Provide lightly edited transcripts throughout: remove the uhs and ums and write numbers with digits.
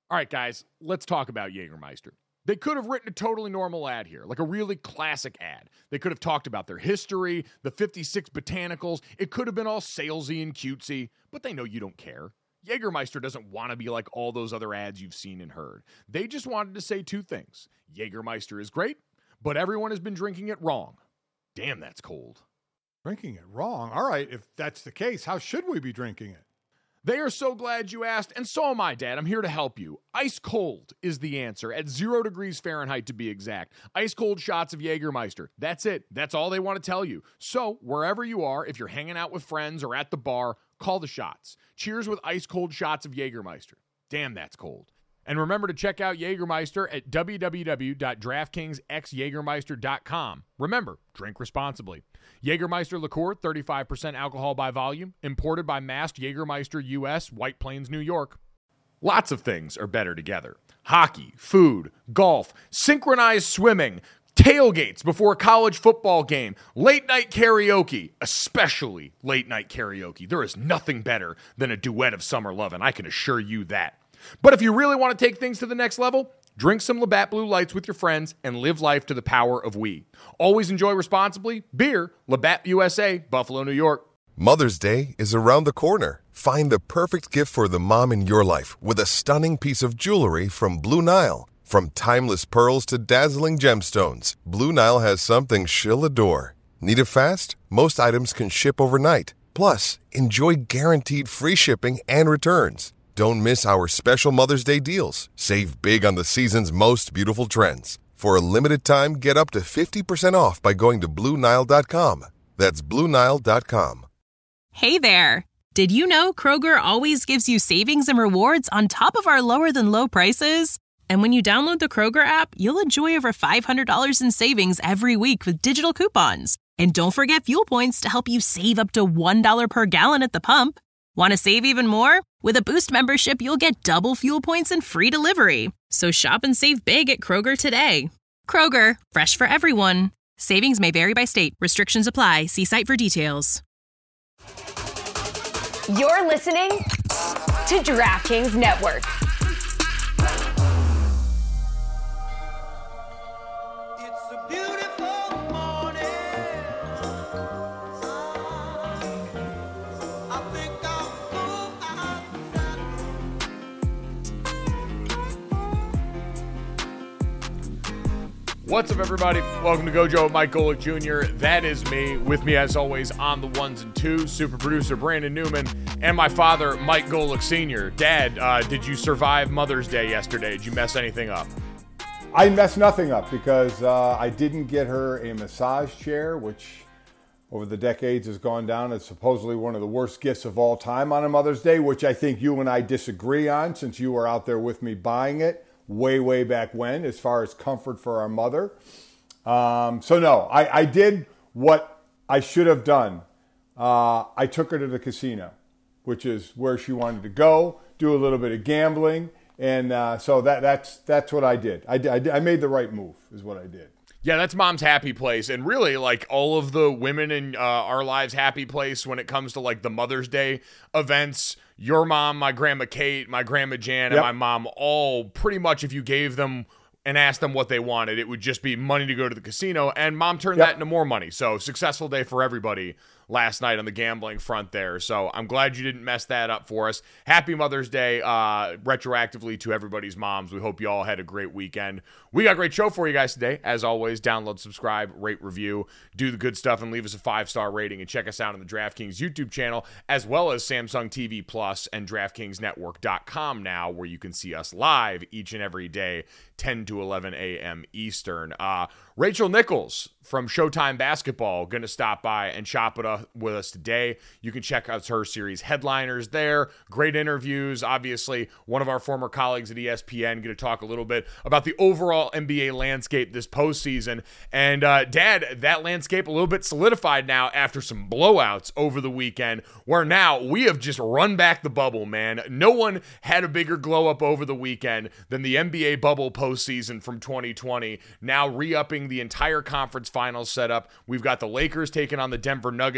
All right, guys, let's talk about Jägermeister. They could have written a totally normal ad here, like a really classic ad. They could have talked about their history, the 56 botanicals. It could have been all salesy and cutesy, but they know you don't care. Jägermeister doesn't want to be like all those other ads you've seen and heard. They just wanted to say two things. Jägermeister is great, but everyone has been drinking it wrong. Damn, that's cold. Drinking it wrong? All right, if that's the case, how should we be drinking it? They are so glad you asked, and so am I, Dad. I'm here to help you. Ice cold is the answer, at 0 degrees Fahrenheit to be exact. Ice cold shots of Jägermeister. That's it. That's all they want to tell you. So, wherever you are, if you're hanging out with friends or at the bar, call the shots. Cheers with ice cold shots of Jägermeister. Damn, that's cold. And remember to check out Jägermeister at www.draftkingsxjagermeister.com. Remember, drink responsibly. Jägermeister liqueur, 35% alcohol by volume, imported by Mast Jägermeister US, White Plains, New York. Lots of things are better together. Hockey, food, golf, synchronized swimming, tailgates before a college football game, late night karaoke, especially late night karaoke. There is nothing better than a duet of Summer Lovin', I can assure you that. But if you really want to take things to the next level, drink some Labatt Blue Lights with your friends and live life to the power of we. Always enjoy responsibly. Beer, Labatt USA, Buffalo, New York. Mother's Day is around the corner. Find the perfect gift for the mom in your life with a stunning piece of jewelry from Blue Nile. From timeless pearls to dazzling gemstones, Blue Nile has something she'll adore. Need it fast? Most items can ship overnight. Plus, enjoy guaranteed free shipping and returns. Don't miss our special Mother's Day deals. Save big on the season's most beautiful trends. For a limited time, get up to 50% off by going to BlueNile.com. That's BlueNile.com. Hey there! Did you know Kroger always gives you savings and rewards on top of our lower-than-low prices? And when you download the Kroger app, you'll enjoy over $500 in savings every week with digital coupons. And don't forget fuel points to help you save up to $1 per gallon at the pump. Want to save even more? With a Boost membership, you'll get double fuel points and free delivery. So shop and save big at Kroger today. Kroger, fresh for everyone. Savings may vary by state. Restrictions apply. See site for details. You're listening to DraftKings Network. What's up, everybody? Welcome to Gojo with Mike Golic Jr. That is me. With me, as always, on the ones and twos, super producer Brandon Newman, and my father, Mike Golic Sr. Dad, did you survive Mother's Day yesterday? Did you mess anything up? I messed nothing up because I didn't get her a massage chair, which over the decades has gone down as supposedly one of the worst gifts of all time on a Mother's Day, which I think you and I disagree on since you were out there with me buying it way back when, as far as comfort for our mother. So no, I did what I should have done. I took her to the casino, which is where she wanted to go, do a little bit of gambling. And so that's what I did. I made the right move is what I did. Yeah, that's mom's happy place. And really, like, all of the women in our lives' happy place when it comes to, like, the Mother's Day events. Your mom, my grandma Kate, my grandma Jan, and my mom, all pretty much, if you gave them and asked them what they wanted, it would just be money to go to the casino. And mom turned that into more money. So successful day for everybody last night on the gambling front there. So I'm glad you didn't mess that up for us. Happy Mother's Day retroactively to everybody's moms. We hope you all had a great weekend. We got a great show for you guys today. As always, download, subscribe, rate, review, do the good stuff, and leave us a 5-star rating. And check us out on the DraftKings YouTube channel, as well as Samsung TV Plus and DraftKingsNetwork.com now, where you can see us live each and every day, 10 to 11 a.m. Eastern. Rachel Nichols from Showtime Basketball going to stop by and chop it up with us today. You can check out her series Headliners there. Great interviews. Obviously, one of our former colleagues at ESPN going to talk a little bit about the overall NBA landscape this postseason. And Dad, that landscape a little bit solidified now after some blowouts over the weekend, where now we have just run back the bubble, man. No one had a bigger glow up over the weekend than the NBA bubble postseason from 2020. Now re-upping the entire conference finals setup. We've got the Lakers taking on the Denver Nuggets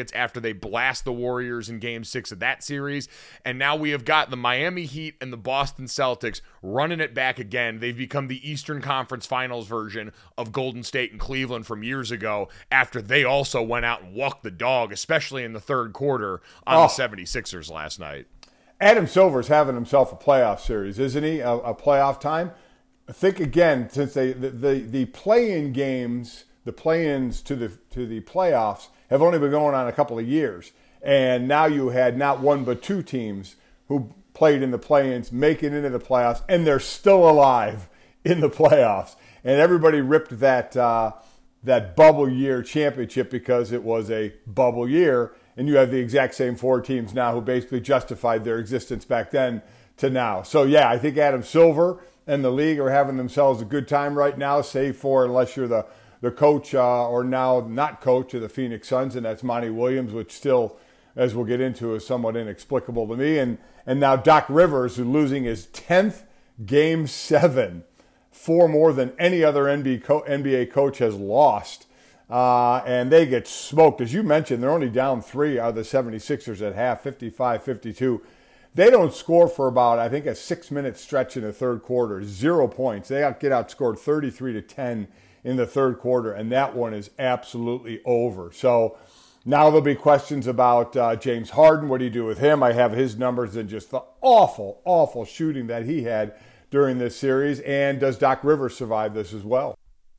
points after they blast the Warriors in Game 6 of that series. And now we have got the Miami Heat and the Boston Celtics running it back again. They've become the Eastern Conference Finals version of Golden State and Cleveland from years ago after they also went out and walked the dog, especially in the third quarter on the 76ers last night. Adam Silver's having himself a playoff series, isn't he? A playoff time. Think again, since the play-in games, the play-ins to the playoffs have only been going on a couple of years, and now you had not one but two teams who played in the play-ins make it into the playoffs, and they're still alive in the playoffs. And everybody ripped that bubble year championship because it was a bubble year, and you have the exact same four teams now who basically justified their existence back then to now. So yeah, I think Adam Silver and the league are having themselves a good time right now, save for unless you're the coach or now not coach of the Phoenix Suns, and that's Monty Williams, which still, as we'll get into, is somewhat inexplicable to me. And now Doc Rivers, who's losing his 10th Game 7, 4 more than any other NBA coach has lost. And they get smoked. As you mentioned, they're only down 3 out of the 76ers at half, 55-52. They don't score for about, I think, a 6-minute stretch in the third quarter. 0 points. They get outscored 33-10 in the third quarter, and that one is absolutely over. So now there'll be questions about James Harden. What do you do with him? I have his numbers and just the awful, awful shooting that he had during this series. And does Doc Rivers survive this as well?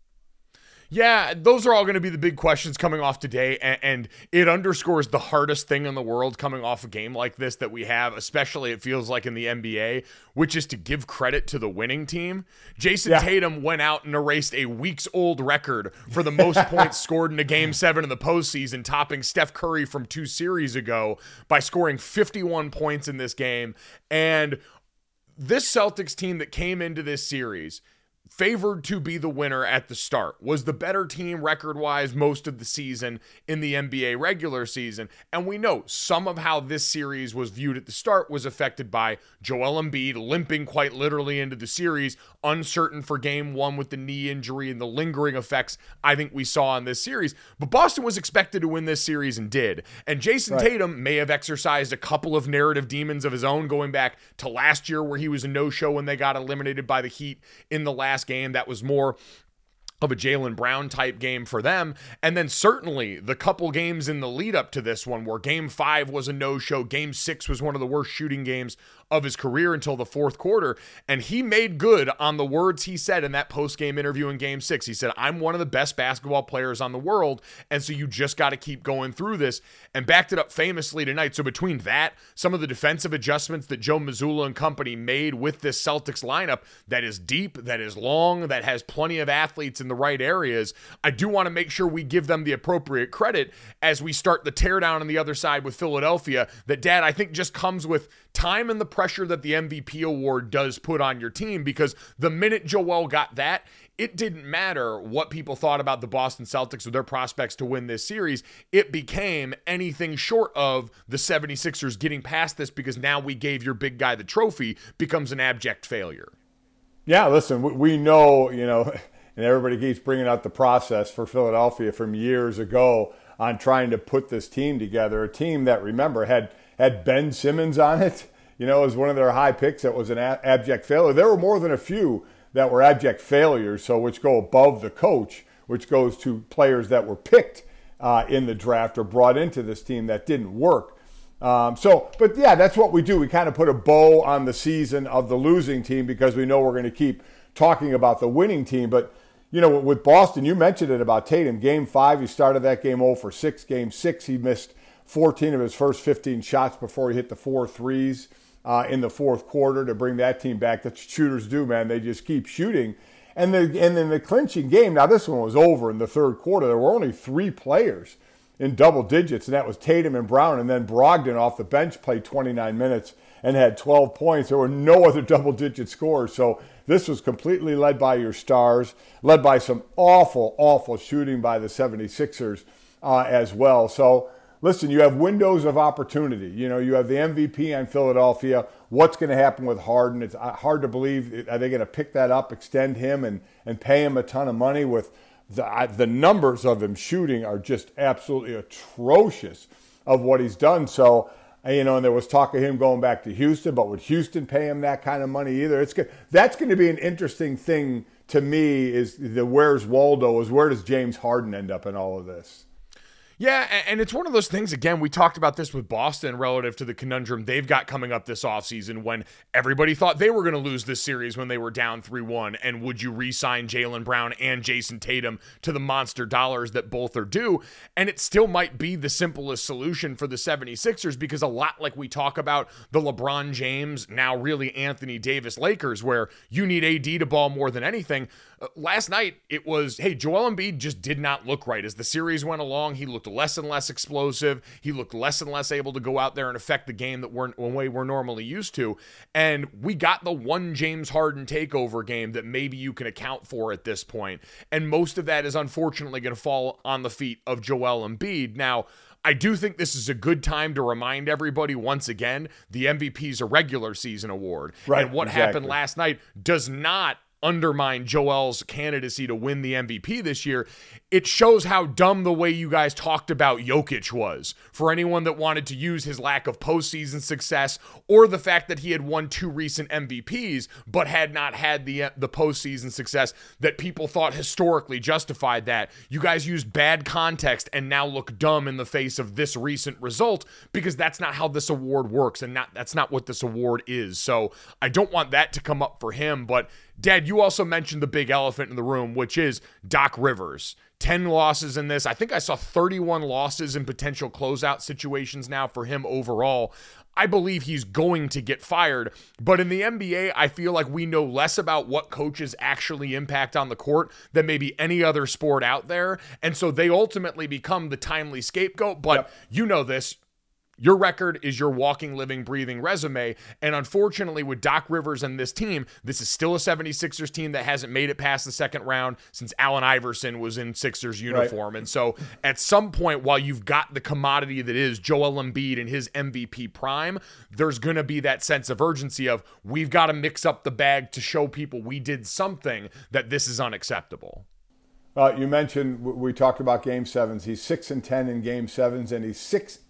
Yeah, those are all going to be the big questions coming off today, and it underscores the hardest thing in the world coming off a game like this that we have, especially it feels like in the NBA, which is to give credit to the winning team. Jason Tatum went out and erased a weeks-old record for the most points scored in a Game 7 in the postseason, topping Steph Curry from 2 series ago by scoring 51 points in this game. And this Celtics team that came into this series favored to be the winner at the start, was the better team record-wise most of the season in the NBA regular season. And we know some of how this series was viewed at the start was affected by Joel Embiid limping quite literally into the series, uncertain for Game 1 with the knee injury and the lingering effects I think we saw in this series. But Boston was expected to win this series and did. And Jason Tatum may have exercised a couple of narrative demons of his own going back to last year where he was a no-show when they got eliminated by the Heat in the last game. That was more of a Jaylen Brown type game for them. And then certainly the couple games in the lead up to this one where Game 5 was a no-show, Game 6 was one of the worst shooting games of his career until the fourth quarter. And he made good on the words he said in that post-game interview in Game 6. He said, I'm one of the best basketball players on the world, and so you just got to keep going through this, and backed it up famously tonight. So between that, some of the defensive adjustments that Joe Mazzulla and company made with this Celtics lineup that is deep, that is long, that has plenty of athletes in the right areas, I do want to make sure we give them the appropriate credit as we start the teardown on the other side with Philadelphia that, Dad, I think just comes with time and the pressure that the MVP award does put on your team, because the minute Joel got that, it didn't matter what people thought about the Boston Celtics or their prospects to win this series. It became anything short of the 76ers getting past this because now we gave your big guy the trophy becomes an abject failure. Yeah, listen, we know, and everybody keeps bringing out the process for Philadelphia from years ago on trying to put this team together, a team that, remember, had Ben Simmons on it, as one of their high picks that was an abject failure. There were more than a few that were abject failures, so which go above the coach, which goes to players that were picked in the draft or brought into this team that didn't work. But yeah, that's what we do. We kind of put a bow on the season of the losing team because we know we're going to keep talking about the winning team. But, with Boston, you mentioned it about Tatum. Game 5, he started that game 0 for 6. Game 6, he missed 14 of his first 15 shots before he hit the 4 threes in the fourth quarter to bring that team back. That's what shooters do, man. They just keep shooting. And then the clinching game, now this one was over in the third quarter. There were only 3 players in double digits, and that was Tatum and Brown. And then Brogdon off the bench played 29 minutes and had 12 points. There were no other double-digit scores. So this was completely led by your stars, led by some awful, awful shooting by the 76ers as well. So listen, you have windows of opportunity. You have the MVP on Philadelphia. What's going to happen with Harden? It's hard to believe. Are they going to pick that up, extend him, and pay him a ton of money? With the numbers of him shooting are just absolutely atrocious of what he's done. So, and there was talk of him going back to Houston, but would Houston pay him that kind of money either? That's going to be an interesting thing to me, is the where's Waldo, is where does James Harden end up in all of this? Yeah, and it's one of those things, again, we talked about this with Boston relative to the conundrum they've got coming up this offseason when everybody thought they were going to lose this series when they were down 3-1, and would you re-sign Jaylen Brown and Jason Tatum to the monster dollars that both are due? And it still might be the simplest solution for the 76ers, because a lot like we talk about the LeBron James, now really Anthony Davis Lakers, where you need AD to ball more than anything. Last night, it was, hey, Joel Embiid just did not look right. As the series went along, he looked less and less explosive. He looked less and less able to go out there and affect the game that we're normally used to. And we got the one James Harden takeover game that maybe you can account for at this point. And most of that is unfortunately going to fall on the feet of Joel Embiid. Now, I do think this is a good time to remind everybody once again, the MVP is a regular season award. Right, and what happened last night does not undermine Joel's candidacy to win the MVP this year. It shows how dumb the way you guys talked about Jokic was, for anyone that wanted to use his lack of postseason success or the fact that he had won 2 recent MVPs but had not had the postseason success that people thought historically justified that. You guys used bad context and now look dumb in the face of this recent result, because that's not how this award works, and that's not what this award is. So I don't want that to come up for him. But Dad, you also mentioned the big elephant in the room, which is Doc Rivers. 10 losses in this. I think I saw 31 losses in potential closeout situations now for him overall. I believe he's going to get fired. But in the NBA, I feel like we know less about what coaches actually impact on the court than maybe any other sport out there. And so they ultimately become the timely scapegoat. But You know this. Your record is your walking, living, breathing resume. And unfortunately, with Doc Rivers and this team, this is still a 76ers team that hasn't made it past the second round since Allen Iverson was in Sixers uniform. Right. And so at some point, while you've got the commodity that is Joel Embiid in his MVP prime, there's going to be that sense of urgency of, we've got to mix up the bag to show people we did something, that this is unacceptable. You mentioned, we talked about Game 7s. He's 6-10 in Game 7s, and he's 6-16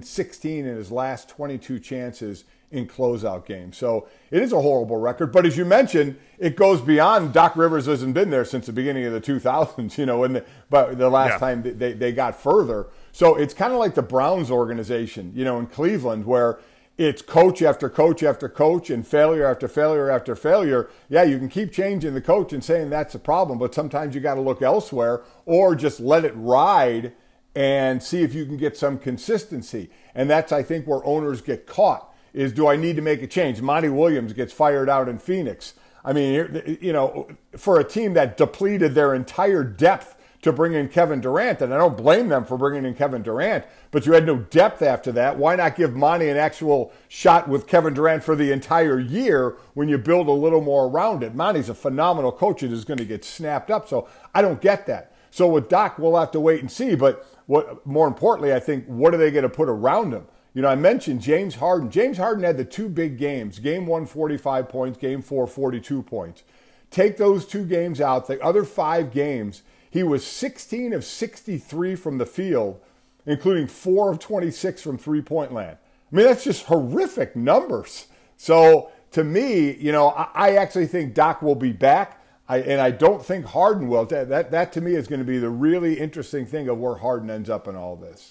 in his last 22 chances in closeout games. So it is a horrible record. But as you mentioned, it goes beyond. Doc Rivers hasn't been there since the beginning of the 2000s, but the last time they got further. So it's kind of like the Browns organization, in Cleveland, where it's coach after coach after coach and failure after failure after failure. Yeah, you can keep changing the coach and saying that's a problem, but sometimes you got to look elsewhere or just let it ride and see if you can get some consistency. And that's, I think, where owners get caught, is, do I need to make a change? Monty Williams gets fired out in Phoenix. I mean, for a team that depleted their entire depth to bring in Kevin Durant, and I don't blame them for bringing in Kevin Durant, but you had no depth after that. Why not give Monty an actual shot with Kevin Durant for the entire year when you build a little more around it? Monty's a phenomenal coach and is going to get snapped up, so I don't get that. So with Doc, we'll have to wait and see, but what more importantly, I think, what are they going to put around him? I mentioned James Harden. James Harden had the 2 big games. Game 1, 45 points. Game 4, 42 points. Take those 2 games out. The other 5 games, he was 16 of 63 from the field, including 4 of 26 from three-point land. I mean, that's just horrific numbers. So to me, I actually think Doc will be back. And I don't think Harden will. That to me is going to be the really interesting thing of where Harden ends up in all this.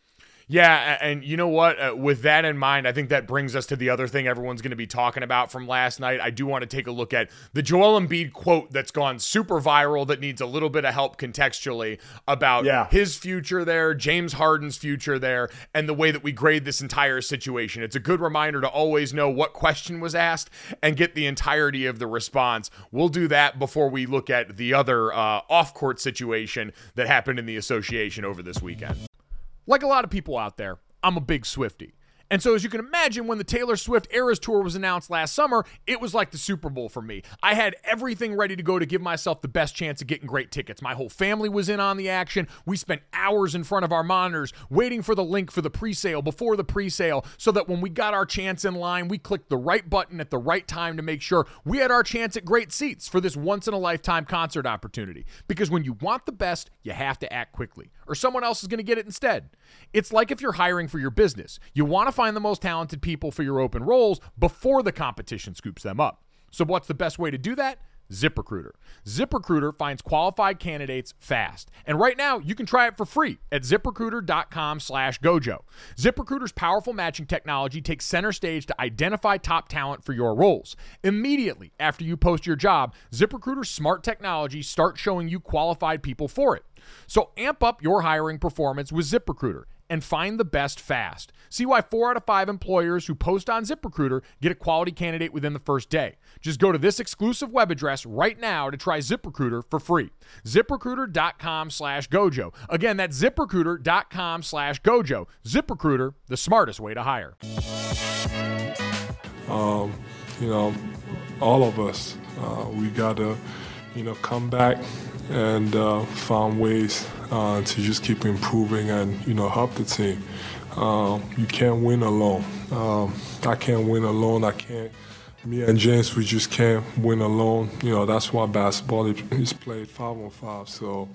Yeah, and you know what? With that in mind, I think that brings us to the other thing everyone's going to be talking about from last night. I do want to take a look at the Joel Embiid quote that's gone super viral that needs a little bit of help contextually about his future there, James Harden's future there, and the way that we grade this entire situation. It's a good reminder to always know what question was asked and get the entirety of the response. We'll do that before we look at the other off-court situation that happened in the association over this weekend. Like a lot of people out there, I'm a big Swiftie. And so as you can imagine, when the Taylor Swift Eras Tour was announced last summer, it was like the Super Bowl for me. I had everything ready to go to give myself the best chance of getting great tickets. My whole family was in on the action. We spent hours in front of our monitors waiting for the link for the presale before the presale so that when we got our chance in line, we clicked the right button at the right time to make sure we had our chance at great seats for this once-in-a-lifetime concert opportunity. Because when you want the best, you have to act quickly, or someone else is going to get it instead. It's like if you're hiring for your business. You want to find the most talented people for your open roles before the competition scoops them up. So what's the best way to do that? ZipRecruiter. ZipRecruiter finds qualified candidates fast. And right now, you can try it for free at ZipRecruiter.com/Gojo. ZipRecruiter's powerful matching technology takes center stage to identify top talent for your roles. Immediately after you post your job, ZipRecruiter's smart technology starts showing you qualified people for it. So amp up your hiring performance with ZipRecruiter and find the best fast. See why 4 out of 5 employers who post on ZipRecruiter get a quality candidate within the first day. Just go to this exclusive web address right now to try ZipRecruiter for free. ZipRecruiter.com/Gojo. Again, that's ZipRecruiter.com/Gojo. ZipRecruiter, the smartest way to hire. All of us, we got to, come back and find ways to just keep improving and, help the team. You can't win alone. I can't win alone. Me and James, we just can't win alone. That's why basketball is played 5-on-5.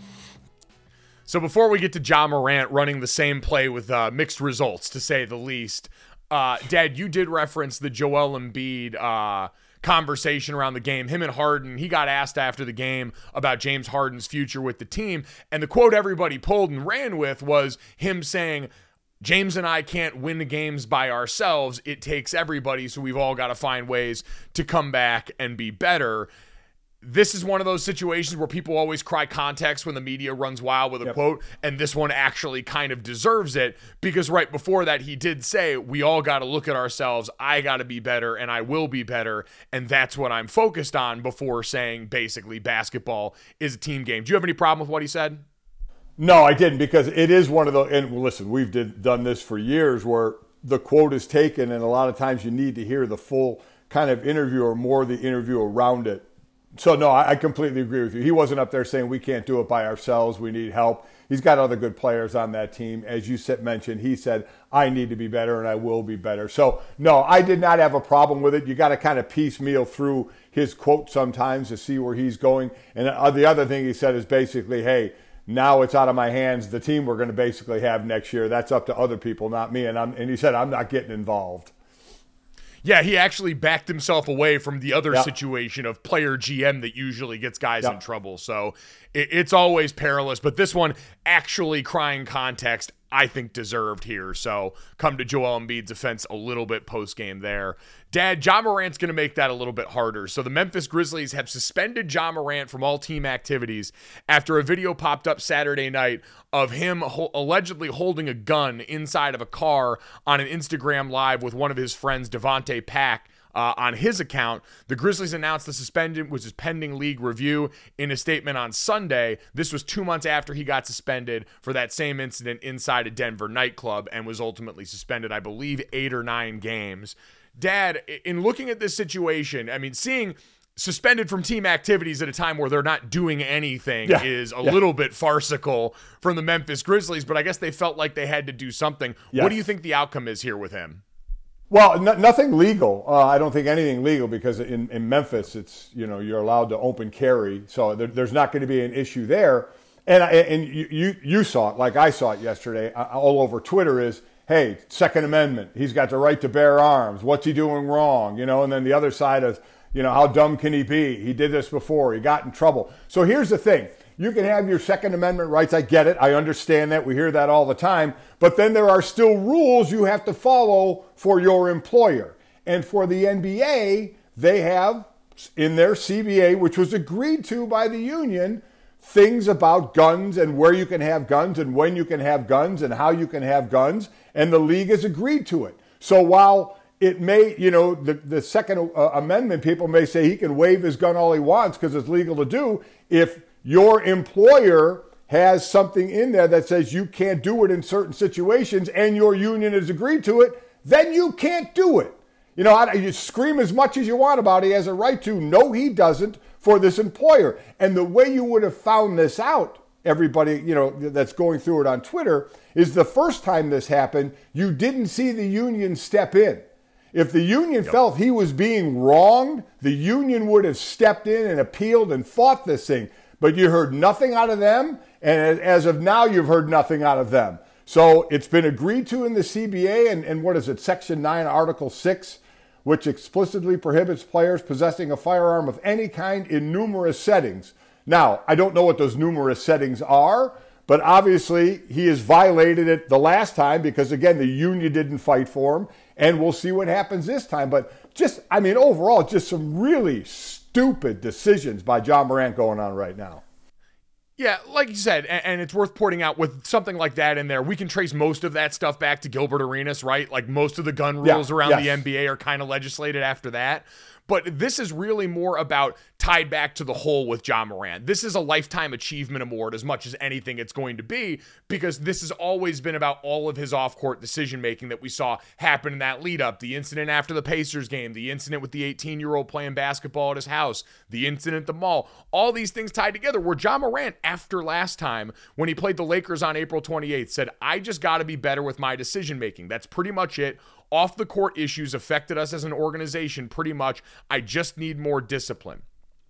So before we get to Ja Morant running the same play with mixed results, to say the least, Dad, you did reference the Joel Embiid conversation around the game. Him and Harden, he got asked after the game about James Harden's future with the team, and the quote everybody pulled and ran with was him saying, James and I can't win the games by ourselves. It takes everybody, so we've all got to find ways to come back and be better. This is one of those situations where people always cry context when the media runs wild with a quote, and this one actually kind of deserves it, because right before that he did say, we all got to look at ourselves, I got to be better, and I will be better, and that's what I'm focused on, before saying basically basketball is a team game. Do you have any problem with what he said? No, I didn't, because it is one of the, and listen, we've done this for years where the quote is taken, and a lot of times you need to hear the full kind of interview or more of the interview around it. So, no, I completely agree with you. He wasn't up there saying we can't do it by ourselves, we need help. He's got other good players on that team. As you mentioned, he said, I need to be better and I will be better. So, no, I did not have a problem with it. You got to kind of piecemeal through his quote sometimes to see where he's going. And the other thing he said is basically, hey, now it's out of my hands. The team we're going to basically have next year, that's up to other people, not me. And he said, I'm not getting involved. Yeah, he actually backed himself away from the other situation of player GM that usually gets guys in trouble. So it's always perilous. But this one, actually crying context, I think deserved here. So come to Joel Embiid's defense a little bit post-game there. Dad, Ja Morant's going to make that a little bit harder. So the Memphis Grizzlies have suspended Ja Morant from all team activities after a video popped up Saturday night of him allegedly holding a gun inside of a car on an Instagram Live with one of his friends, Devontae Pack, on his account. The Grizzlies announced the suspension was pending league review in a statement on Sunday. This was 2 months after he got suspended for that same incident inside a Denver nightclub and was ultimately suspended, I believe, 8 or 9 games. Dad, in looking at this situation, I mean, seeing suspended from team activities at a time where they're not doing anything is a little bit farcical from the Memphis Grizzlies, but I guess they felt like they had to do something. What do you think the outcome is here with him? Well, nothing legal. I don't think anything legal, because in Memphis, it's, you're allowed to open carry, so there's not going to be an issue there. And you saw it, like I saw it yesterday, all over Twitter is, hey, Second Amendment, he's got the right to bear arms. What's he doing wrong? And then the other side is, how dumb can he be? He did this before. He got in trouble. So here's the thing. You can have your Second Amendment rights. I get it. I understand that. We hear that all the time. But then there are still rules you have to follow for your employer. And for the NBA, they have in their CBA, which was agreed to by the union, things about guns and where you can have guns and when you can have guns and how you can have guns. And the league has agreed to it. So while it may, the Second Amendment people may say he can wave his gun all he wants because it's legal to do, if your employer has something in there that says you can't do it in certain situations and your union has agreed to it, then you can't do it. You know, you scream as much as you want about he has a right to. No, he doesn't for this employer. And the way you would have found this out, everybody, you know, that's going through it on Twitter, is the first time this happened, you didn't see the union step in. If the union felt he was being wronged, the union would have stepped in and appealed and fought this thing. But you heard nothing out of them, and as of now, you've heard nothing out of them. So it's been agreed to in the CBA, and what is it, Section 9, Article 6, which explicitly prohibits players possessing a firearm of any kind in numerous settings. Now, I don't know what those numerous settings are, but obviously he has violated it the last time because, again, the union didn't fight for him, and we'll see what happens this time. But just, I mean, overall, just some really stupid decisions by Ja Morant going on right now. Yeah, like you said, and it's worth pointing out with something like that in there, we can trace most of that stuff back to Gilbert Arenas, right? Like most of the gun rules around the NBA are kind of legislated after that. But this is really more about tied back to the whole with Ja Morant. This is a lifetime achievement award as much as anything it's going to be, because this has always been about all of his off-court decision-making that we saw happen in that lead-up. The incident after the Pacers game, the incident with the 18-year-old playing basketball at his house, the incident at the mall, all these things tied together where Ja Morant, after last time, when he played the Lakers on April 28th, said, I just got to be better with my decision-making. That's pretty much it. Off the court issues affected us as an organization pretty much. I just need more discipline.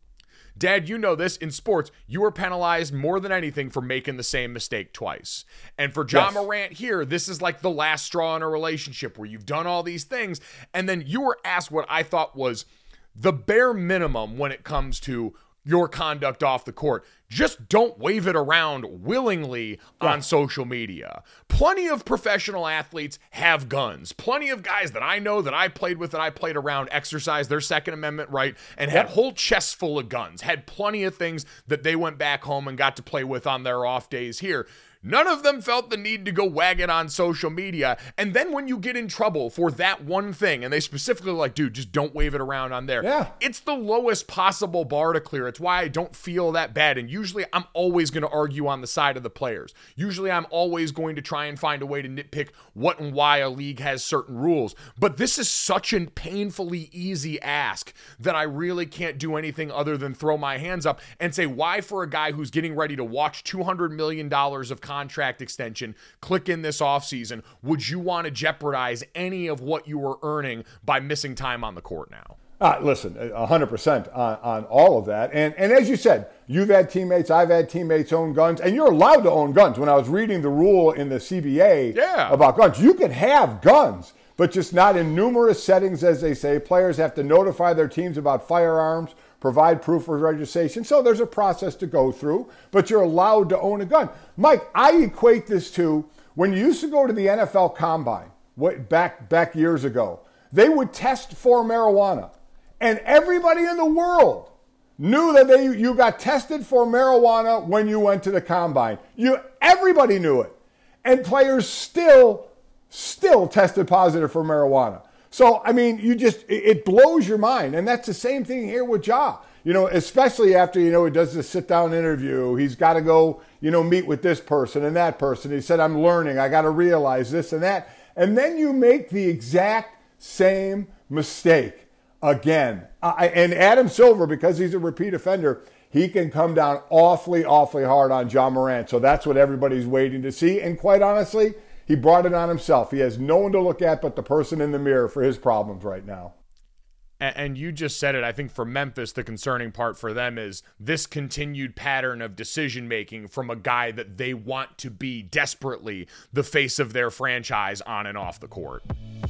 Dad, you know this. In sports, you are penalized more than anything for making the same mistake twice. And for Ja Morant here, this is like the last straw in a relationship where you've done all these things, and then you were asked what I thought was the bare minimum when it comes to your conduct off the court. Just don't wave it around willingly on social media. Plenty of professional athletes have guns. Plenty of guys that I know that I played with, that I played around, exercised their Second Amendment right and had whole chests full of guns. Had plenty of things that they went back home and got to play with on their off days here. None of them felt the need to go wag it on social media. And then when you get in trouble for that one thing, and they specifically like, dude, just don't wave it around on there. Yeah. It's the lowest possible bar to clear. It's why I don't feel that bad. And usually I'm always going to argue on the side of the players. Usually I'm always going to try and find a way to nitpick what and why a league has certain rules. But this is such a painfully easy ask that I really can't do anything other than throw my hands up and say, why for a guy who's getting ready to watch $200 million of contract extension click in this offseason, would you want to jeopardize any of what you were earning by missing time on the court now? Listen, 100% on all of that. And as you said, you've had teammates, I've had teammates own guns, and you're allowed to own guns. When I was reading the rule in the CBA about guns, you can have guns, but just not in numerous settings, as they say. Players have to notify their teams about firearms, provide proof of registration. So there's a process to go through, but you're allowed to own a gun. Mike, I equate this to when you used to go to the NFL Combine back years ago, they would test for marijuana. And everybody in the world knew that you got tested for marijuana when you went to the Combine. Everybody knew it. And players still tested positive for marijuana. So, I mean, it blows your mind. And that's the same thing here with Ja. You know, especially after, he does this sit-down interview. He's got to go, meet with this person and that person. He said, I'm learning. I got to realize this and that. And then you make the exact same mistake again. And Adam Silver, because he's a repeat offender, he can come down awfully, awfully hard on Ja Morant. So that's what everybody's waiting to see. And quite honestly, he brought it on himself. He has no one to look at but the person in the mirror for his problems right now. And you just said it. I think for Memphis, the concerning part for them is this continued pattern of decision-making from a guy that they want to be desperately the face of their franchise on and off the court.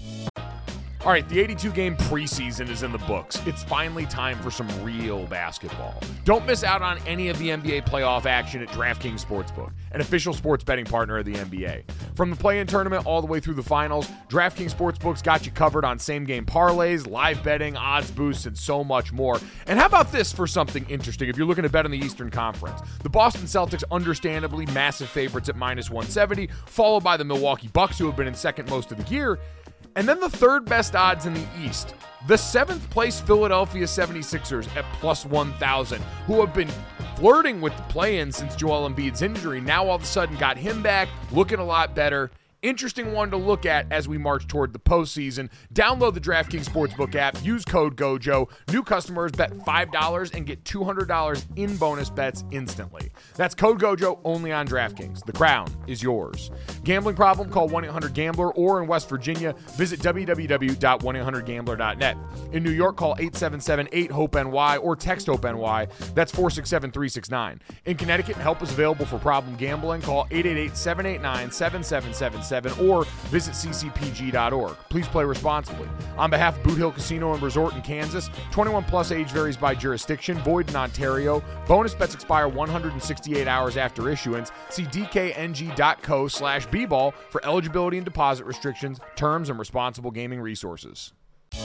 All right, the 82-game preseason is in the books. It's finally time for some real basketball. Don't miss out on any of the NBA playoff action at DraftKings Sportsbook, an official sports betting partner of the NBA. From the play-in tournament all the way through the finals, DraftKings Sportsbook's got you covered on same-game parlays, live betting, odds boosts, and so much more. And how about this for something interesting if you're looking to bet on the Eastern Conference? The Boston Celtics, understandably massive favorites at -170, followed by the Milwaukee Bucks, who have been in second most of the year. And then the third best odds in the East, the 7th place Philadelphia 76ers at +1,000, who have been flirting with the play-in since Joel Embiid's injury, now all of a sudden got him back, looking a lot better. interesting one to look at as we march toward the postseason. Download the DraftKings Sportsbook app, use code GOJO. New customers bet $5 and get $200 in bonus bets instantly. That's code GOJO only on DraftKings. The crown is yours. Gambling problem? Call 1-800-GAMBLER, or in West Virginia, visit www.1800gambler.net. In New York, call 877-8-HOPE-NY or text HOPE-NY. That's 467-369. In Connecticut, help is available for problem gambling. Call 888-789-7777 or visit ccpg.org. Please play responsibly. On behalf of Boot Hill Casino and Resort in Kansas, 21 plus, age varies by jurisdiction, void in Ontario. Bonus bets expire 168 hours after issuance. See dkng.co/bball for eligibility and deposit restrictions, terms, and responsible gaming resources.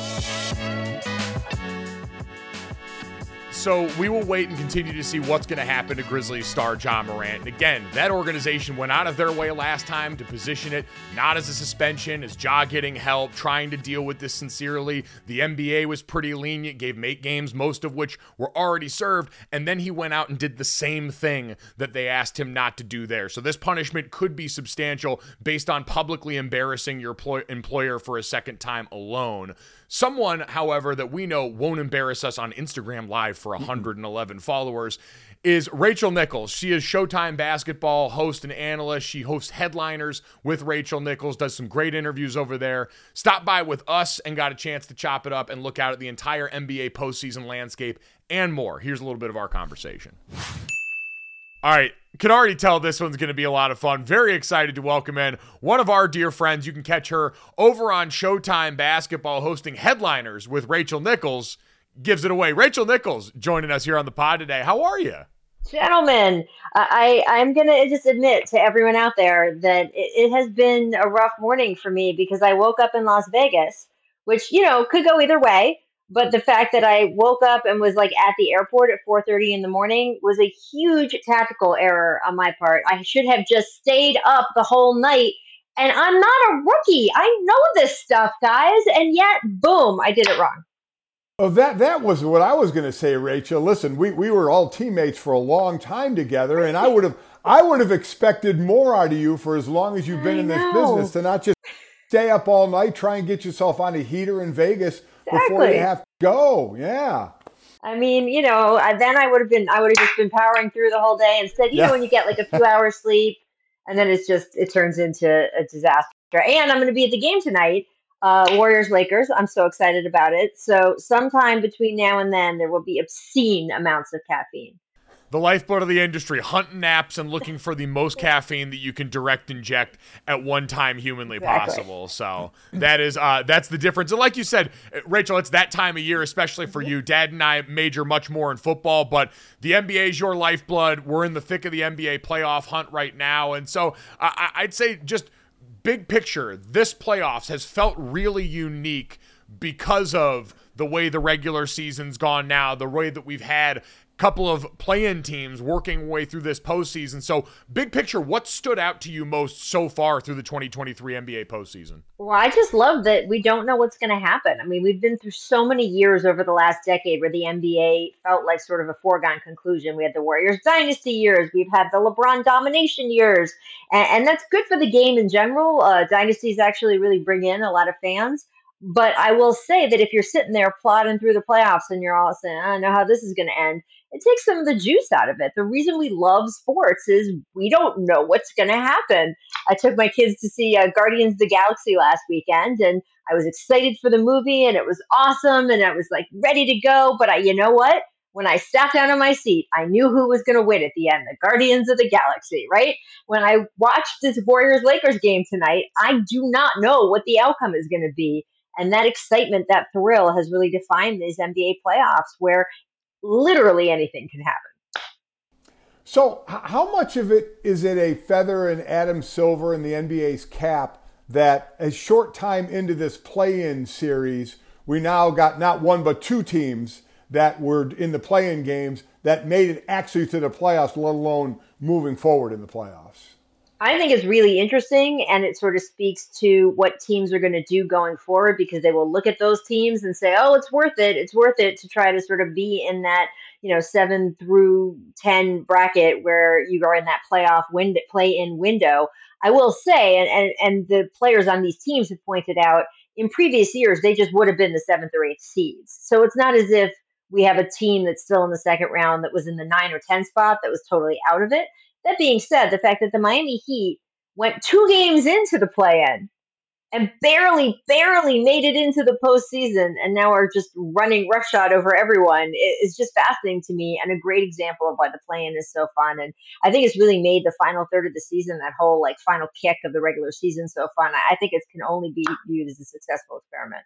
So we will wait and continue to see what's going to happen to Grizzlies star Ja Morant. And again, that organization went out of their way last time to position it not as a suspension, as Ja getting help, trying to deal with this sincerely. The NBA was pretty lenient, gave 8 games, most of which were already served, and then he went out and did the same thing that they asked him not to do there. So this punishment could be substantial based on publicly embarrassing your employer for a second time alone. Someone, however, that we know won't embarrass us on Instagram Live for 111 followers is Rachel Nichols. She is Showtime basketball host and analyst. She hosts Headliners with Rachel Nichols, does some great interviews over there. Stopped by with us and got a chance to chop it up and look out at the entire NBA postseason landscape and more. Here's a little bit of our conversation. All right, can already tell this one's going to be a lot of fun. Very excited to welcome in one of our dear friends. You can catch her over on Showtime Basketball hosting Headliners with Rachel Nichols. Gives it away. Rachel Nichols joining us here on the pod today. How are you? Gentlemen, I'm going to just admit to everyone out there that it has been a rough morning for me because I woke up in Las Vegas, which, could go either way. But the fact that I woke up and was like at the airport at 4:30 in the morning was a huge tactical error on my part. I should have just stayed up the whole night. And I'm not a rookie. I know this stuff, guys. And yet, boom, I did it wrong. Oh, that was what I was going to say, Rachel. Listen, we were all teammates for a long time together, and I would have expected more out of you for as long as you've been in this business, to not just stay up all night, try and get yourself on a heater in Vegas before you have to go. Yeah. I mean, then I would have just been powering through the whole day. Instead, when you get like a few hours sleep, and then it turns into a disaster. And I'm going to be at the game tonight. Warriors-Lakers. I'm so excited about it. So sometime between now and then, there will be obscene amounts of caffeine. The lifeblood of the industry, hunting naps and looking for the most caffeine that you can direct inject at one time humanly possible. So that's the difference. And like you said, Rachel, it's that time of year, especially for you. Dad and I major much more in football, but the NBA is your lifeblood. We're in the thick of the NBA playoff hunt right now. And so I'd say just big picture, this playoffs has felt really unique because of the way the regular season's gone now, the way that we've had a couple of play-in teams working way through this postseason. So big picture, what stood out to you most so far through the 2023 NBA postseason? Well, I just love that we don't know what's going to happen. I mean, we've been through so many years over the last decade where the NBA felt like sort of a foregone conclusion. We had the Warriors dynasty years. We've had the LeBron domination years. And that's good for the game in general. Dynasties actually really bring in a lot of fans. But I will say that if you're sitting there plodding through the playoffs and you're all saying, I don't know how this is going to end, it takes some of the juice out of it. The reason we love sports is we don't know what's going to happen. I took my kids to see Guardians of the Galaxy last weekend, and I was excited for the movie, and it was awesome, and I was like ready to go. But you know what? When I sat down in my seat, I knew who was going to win at the end, the Guardians of the Galaxy, right? When I watched this Warriors-Lakers game tonight, I do not know what the outcome is going to be. And that excitement, that thrill has really defined these NBA playoffs where literally anything can happen. So how much of it is it a feather in Adam Silver and the NBA's cap that a short time into this play-in series, we now got not one but 2 teams that were in the play-in games that made it actually to the playoffs, let alone moving forward in the playoffs? I think it's really interesting, and it sort of speaks to what teams are going to do going forward because they will look at those teams and say, "Oh, it's worth it. It's worth it to try to sort of be in that 7 through 10 bracket where you are in that play-in window." I will say, and the players on these teams have pointed out in previous years they just would have been the seventh or eighth seeds. So it's not as if we have a team that's still in the second round that was in the 9 or 10 spot that was totally out of it. That being said, the fact that the Miami Heat went 2 games into the play-in and barely made it into the postseason and now are just running roughshod over everyone is just fascinating to me and a great example of why the play-in is so fun. And I think it's really made the final third of the season, that whole like final kick of the regular season, so fun. I think it can only be viewed as a successful experiment.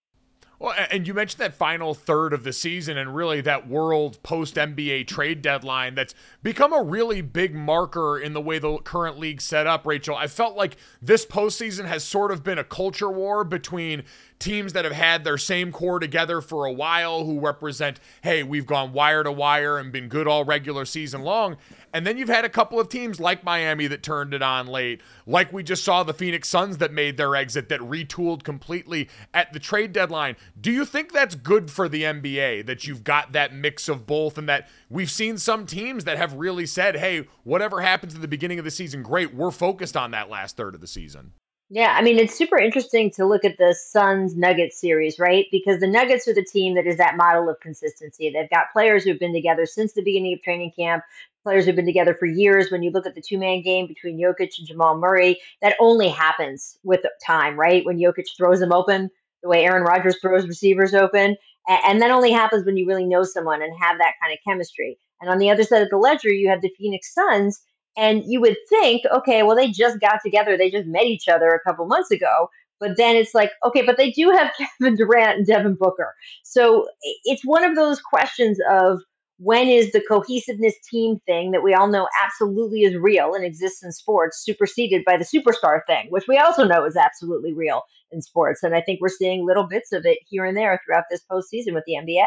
Well, and you mentioned that final third of the season and really that world post-NBA trade deadline that's become a really big marker in the way the current league's set up, Rachel. I felt like this postseason has sort of been a culture war between teams that have had their same core together for a while who represent, hey, we've gone wire to wire and been good all regular season long. And then you've had a couple of teams like Miami that turned it on late, like we just saw the Phoenix Suns that made their exit, that retooled completely at the trade deadline. Do you think that's good for the NBA, that you've got that mix of both, and that we've seen some teams that have really said, hey, whatever happens at the beginning of the season, great, we're focused on that last third of the season? Yeah, I mean, it's super interesting to look at the Suns Nuggets series, right? Because the Nuggets are the team that is that model of consistency. They've got players who've been together since the beginning of training camp, players who've been together for years. When you look at the two-man game between Jokic and Jamal Murray, that only happens with time, right? When Jokic throws them open, the way Aaron Rodgers throws receivers open. And that only happens when you really know someone and have that kind of chemistry. And on the other side of the ledger, you have the Phoenix Suns, and you would think, okay, well, they just got together. They just met each other a couple months ago. But then it's like, okay, but they do have Kevin Durant and Devin Booker. So it's one of those questions of when is the cohesiveness team thing that we all know absolutely is real and exists in sports superseded by the superstar thing, which we also know is absolutely real in sports. And I think we're seeing little bits of it here and there throughout this postseason with the NBA.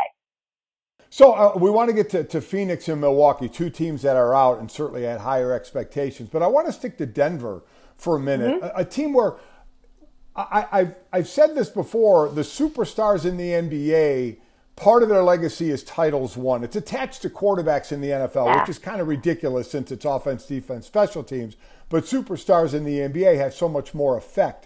So we want to get to Phoenix and Milwaukee, two teams that are out and certainly had higher expectations. But I want to stick to Denver for a minute, a team where I've said this before, the superstars in the NBA, part of their legacy is titles won. It's attached to quarterbacks in the NFL, which is kind of ridiculous since it's offense, defense, special teams. But superstars in the NBA have so much more effect.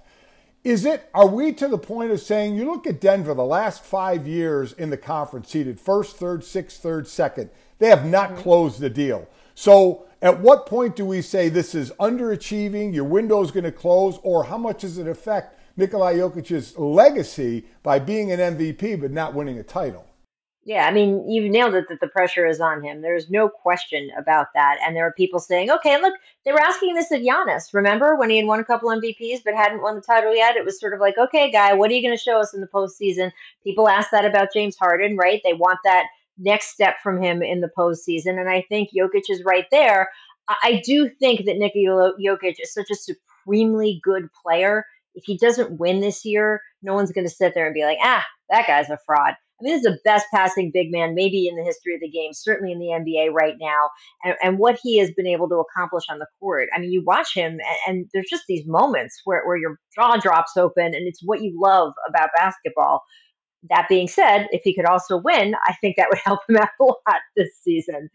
Are we to the point of saying, you look at Denver, the last 5 years in the conference, seeded first, third, sixth, third, second, they have not closed the deal. So at what point do we say this is underachieving, your window is going to close, or how much does it affect Nikola Jokic's legacy by being an MVP but not winning a title? Yeah, I mean, you've nailed it that the pressure is on him. There's no question about that. And there are people saying, okay, look, they were asking this of Giannis. Remember when he had won a couple MVPs but hadn't won the title yet? It was sort of like, okay, guy, what are you going to show us in the postseason? People ask that about James Harden, right? They want that next step from him in the postseason. And I think Jokic is right there. I do think that Nikola Jokic is such a supremely good player. If he doesn't win this year, no one's going to sit there and be like, that guy's a fraud. I mean, this is the best passing big man maybe in the history of the game, certainly in the NBA right now, and what he has been able to accomplish on the court. I mean, you watch him, and there's just these moments where your jaw drops open, and it's what you love about basketball. That being said, if he could also win, I think that would help him out a lot this season.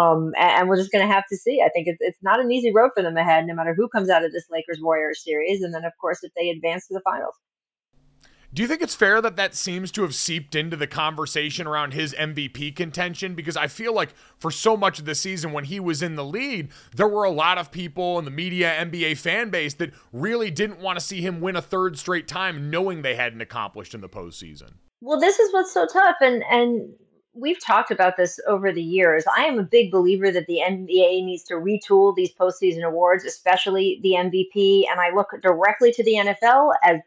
And we're just going to have to see. I think it's not an easy road for them ahead, no matter who comes out of this Lakers-Warriors series, and then, of course, if they advance to the finals. Do you think it's fair that seems to have seeped into the conversation around his MVP contention? Because I feel like for so much of the season when he was in the lead, there were a lot of people in the media, NBA fan base that really didn't want to see him win a third straight time knowing they hadn't accomplished in the postseason. Well, this is what's so tough, and we've talked about this over the years. I am a big believer that the NBA needs to retool these postseason awards, especially the MVP, and I look directly to the NFL as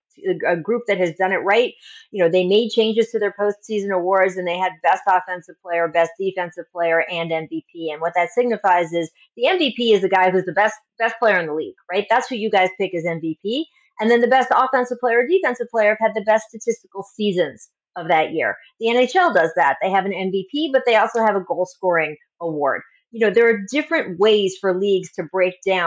a group that has done it right. You know, they made changes to their postseason awards and they had best offensive player, best defensive player, and MVP. And what that signifies is the MVP is the guy who's the best player in the league, right? That's who you guys pick as MVP. And then the best offensive player or defensive player have had the best statistical seasons of that year. The NHL does that. They have an MVP, but they also have a goal scoring award. You know, there are different ways for leagues to break down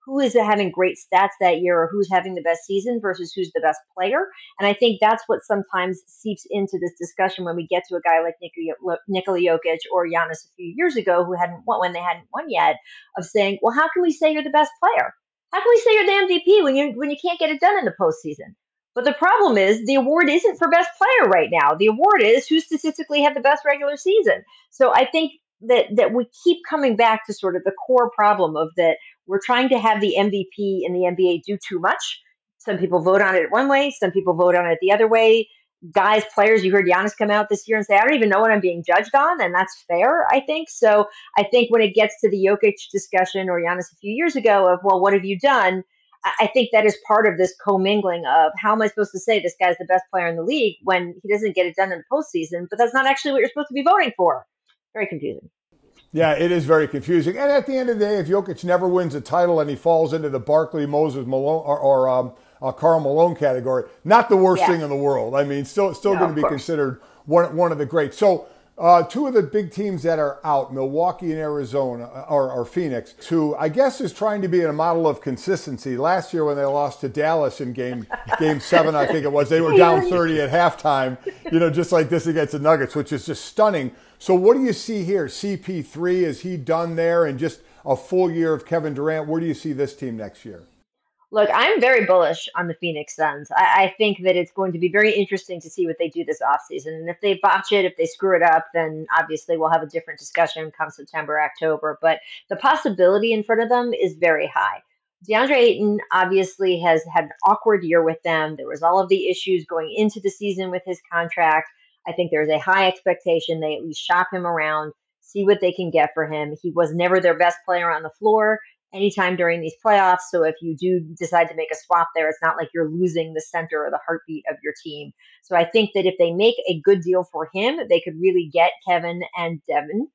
who is having great stats that year or who's having the best season versus who's the best player. And I think that's what sometimes seeps into this discussion when we get to a guy like Nikola Jokic or Giannis a few years ago who hadn't won when they hadn't won yet, of saying, well, how can we say you're the best player? How can we say you're the MVP when you can't get it done in the postseason? But the problem is the award isn't for best player right now. The award is who statistically had the best regular season. So I think that we keep coming back to sort of the core problem of that we're trying to have the MVP in the NBA do too much. Some people vote on it one way, some people vote on it the other way. Guys, players, you heard Giannis come out this year and say, I don't even know what I'm being judged on, and that's fair, I think. So I think when it gets to the Jokic discussion or Giannis a few years ago of, well, what have you done? I think that is part of this commingling of how am I supposed to say this guy's the best player in the league when he doesn't get it done in the postseason, but that's not actually what you're supposed to be voting for. Very confusing. Yeah, it is very confusing. And at the end of the day, if Jokic never wins a title and he falls into the Barkley, Moses, Malone, or Karl Malone category, not the worst thing in the world. I mean, still going to be considered one of the greats. So two of the big teams that are out, Milwaukee and Arizona, or Phoenix, who I guess is trying to be a model of consistency. Last year when they lost to Dallas in game 7, I think it was, they were down 30 at halftime, just like this against the Nuggets, which is just stunning. So what do you see here? CP3, is he done there? And just a full year of Kevin Durant, where do you see this team next year? Look, I'm very bullish on the Phoenix Suns. I think that it's going to be very interesting to see what they do this offseason. And if they botch it, if they screw it up, then obviously we'll have a different discussion come September, October. But the possibility in front of them is very high. DeAndre Ayton obviously has had an awkward year with them. There was all of the issues going into the season with his contract. I think there's a high expectation they at least shop him around, see what they can get for him. He was never their best player on the floor anytime during these playoffs. So if you do decide to make a swap there, it's not like you're losing the center or the heartbeat of your team. So I think that if they make a good deal for him, they could really get Kevin and Devin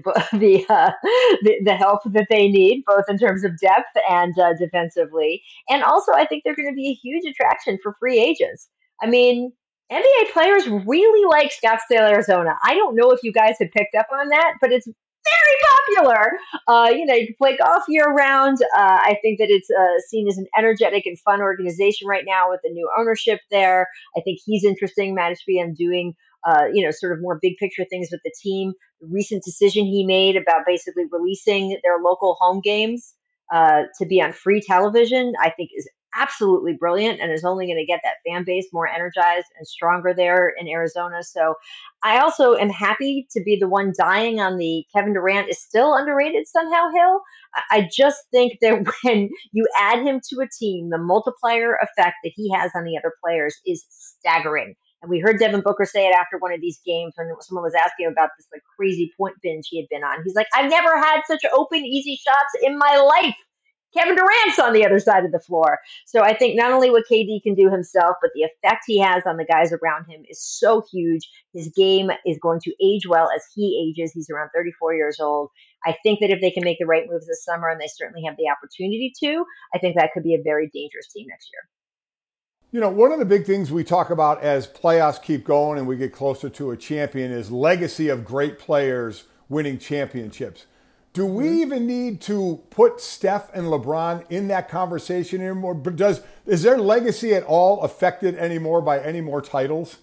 the help that they need, both in terms of depth and defensively. And also, I think they're going to be a huge attraction for free agents. I mean, NBA players really like Scottsdale, Arizona. I don't know if you guys have picked up on that, but it's very popular. You can play golf year round. I think that it's seen as an energetic and fun organization right now with the new ownership there. I think he's interesting, Matt Ishbia, doing sort of more big picture things with the team. The recent decision he made about basically releasing their local home games to be on free television, I think is absolutely brilliant and is only going to get that fan base more energized and stronger there in Arizona. So I also am happy to be the one dying on the Kevin Durant is still underrated somehow hill. I just think that when you add him to a team, the multiplier effect that he has on the other players is staggering. And we heard Devin Booker say it after one of these games when someone was asking him about this like crazy point binge he had been on. He's like, I've never had such open, easy shots in my life. Kevin Durant's on the other side of the floor. So I think not only what KD can do himself, but the effect he has on the guys around him is so huge. His game is going to age well as he ages. He's around 34 years old. I think that if they can make the right moves this summer, and they certainly have the opportunity to, I think that could be a very dangerous team next year. One of the big things we talk about as playoffs keep going and we get closer to a champion is legacy of great players winning championships. Do we even need to put Steph and LeBron in that conversation anymore? Is their legacy at all affected anymore by any more titles?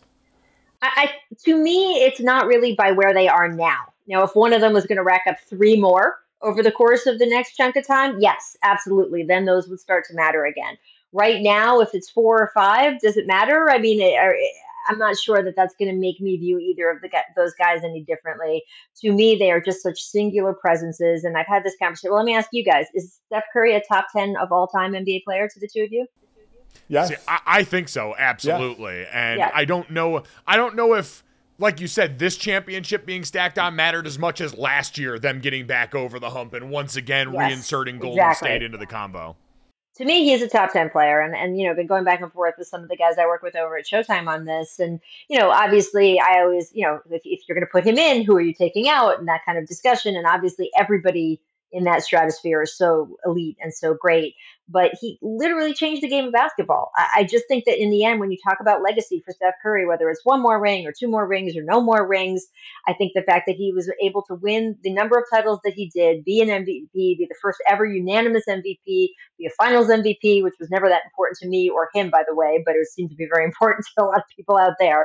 To me, it's not really by where they are now. Now, if one of them was going to rack up 3 more over the course of the next chunk of time, yes, absolutely. Then those would start to matter again. Right now, if it's 4 or 5, does it matter? I mean, I'm not sure that that's going to make me view either of those guys any differently. To me, they are just such singular presences. And I've had this conversation. Well, let me ask you guys, is Steph Curry a top 10 of all time NBA player to the two of you? Yes. See, I think so. Absolutely. Yeah. And yeah. I don't know if, like you said, this championship being stacked on mattered as much as last year, them getting back over the hump and once again reinserting Golden State into the combo. To me, he's a top 10 player. And been going back and forth with some of the guys I work with over at Showtime on this. And, obviously I always, if you're going to put him in, who are you taking out, and that kind of discussion. And obviously everybody in that stratosphere is so elite and so great. but he literally changed the game of basketball. I just think that in the end, when you talk about legacy for Steph Curry, whether it's one more ring or two more rings or no more rings, I think the fact that he was able to win the number of titles that he did, be an MVP, be the first ever unanimous MVP, be a finals MVP, which was never that important to me or him, by the way, but it seemed to be very important to a lot of people out there.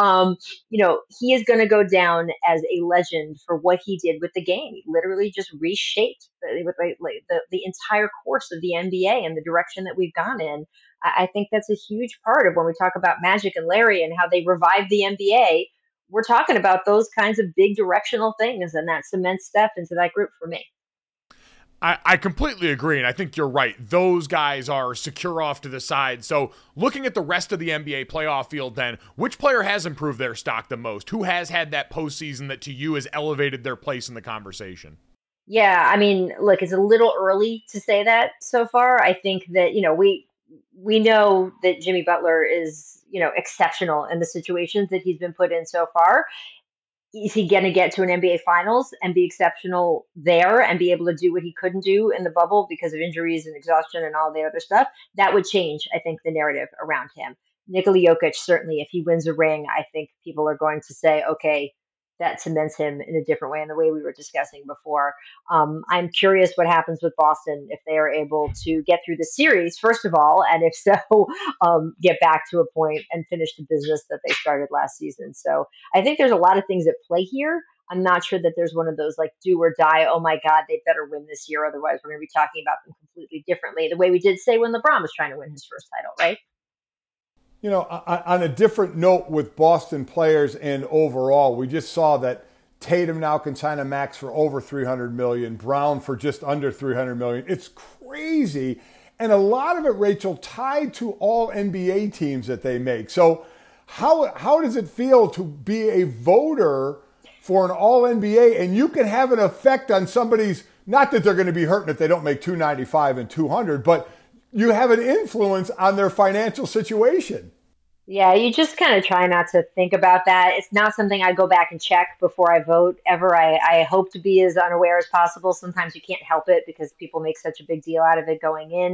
He is going to go down as a legend for what he did with the game. He literally just reshaped the entire course of the NBA and the direction that we've gone in. I think that's a huge part of when we talk about Magic and Larry and how they revived the NBA. We're talking about those kinds of big directional things, and that cements Steph into that group for me. I completely agree, and I think you're right. Those guys are secure off to the side. So looking at the rest of the NBA playoff field then, which player has improved their stock the most? Who has had that postseason that to you has elevated their place in the conversation? Yeah, I mean, look, it's a little early to say that so far. I think that, we know that Jimmy Butler is, exceptional in the situations that he's been put in so far. Is he going to get to an NBA Finals and be exceptional there and be able to do what he couldn't do in the bubble because of injuries and exhaustion and all the other stuff? That would change, I think, the narrative around him. Nikola Jokic, certainly, if he wins a ring, I think people are going to say, okay, that cements him in a different way in the way we were discussing before. I'm curious what happens with Boston if they are able to get through the series, first of all, and if so, get back to a point and finish the business that they started last season. So I think there's a lot of things at play here. I'm not sure that there's one of those like do or die, oh my God, they better win this year. Otherwise, we're going to be talking about them completely differently, the way we did say when LeBron was trying to win his first title, right? On a different note with Boston players and overall, we just saw that Tatum now can sign a max for over $300 million, Brown for just under $300 million. It's crazy. And a lot of it, Rachel, tied to all NBA teams that they make. So how does it feel to be a voter for an all NBA and you can have an effect on somebody's, not that they're going to be hurting if they don't make $295 and $200, but you have an influence on their financial situation. Yeah, you just kind of try not to think about that. It's not something I go back and check before I vote ever. I hope to be as unaware as possible. Sometimes you can't help it because people make such a big deal out of it going in.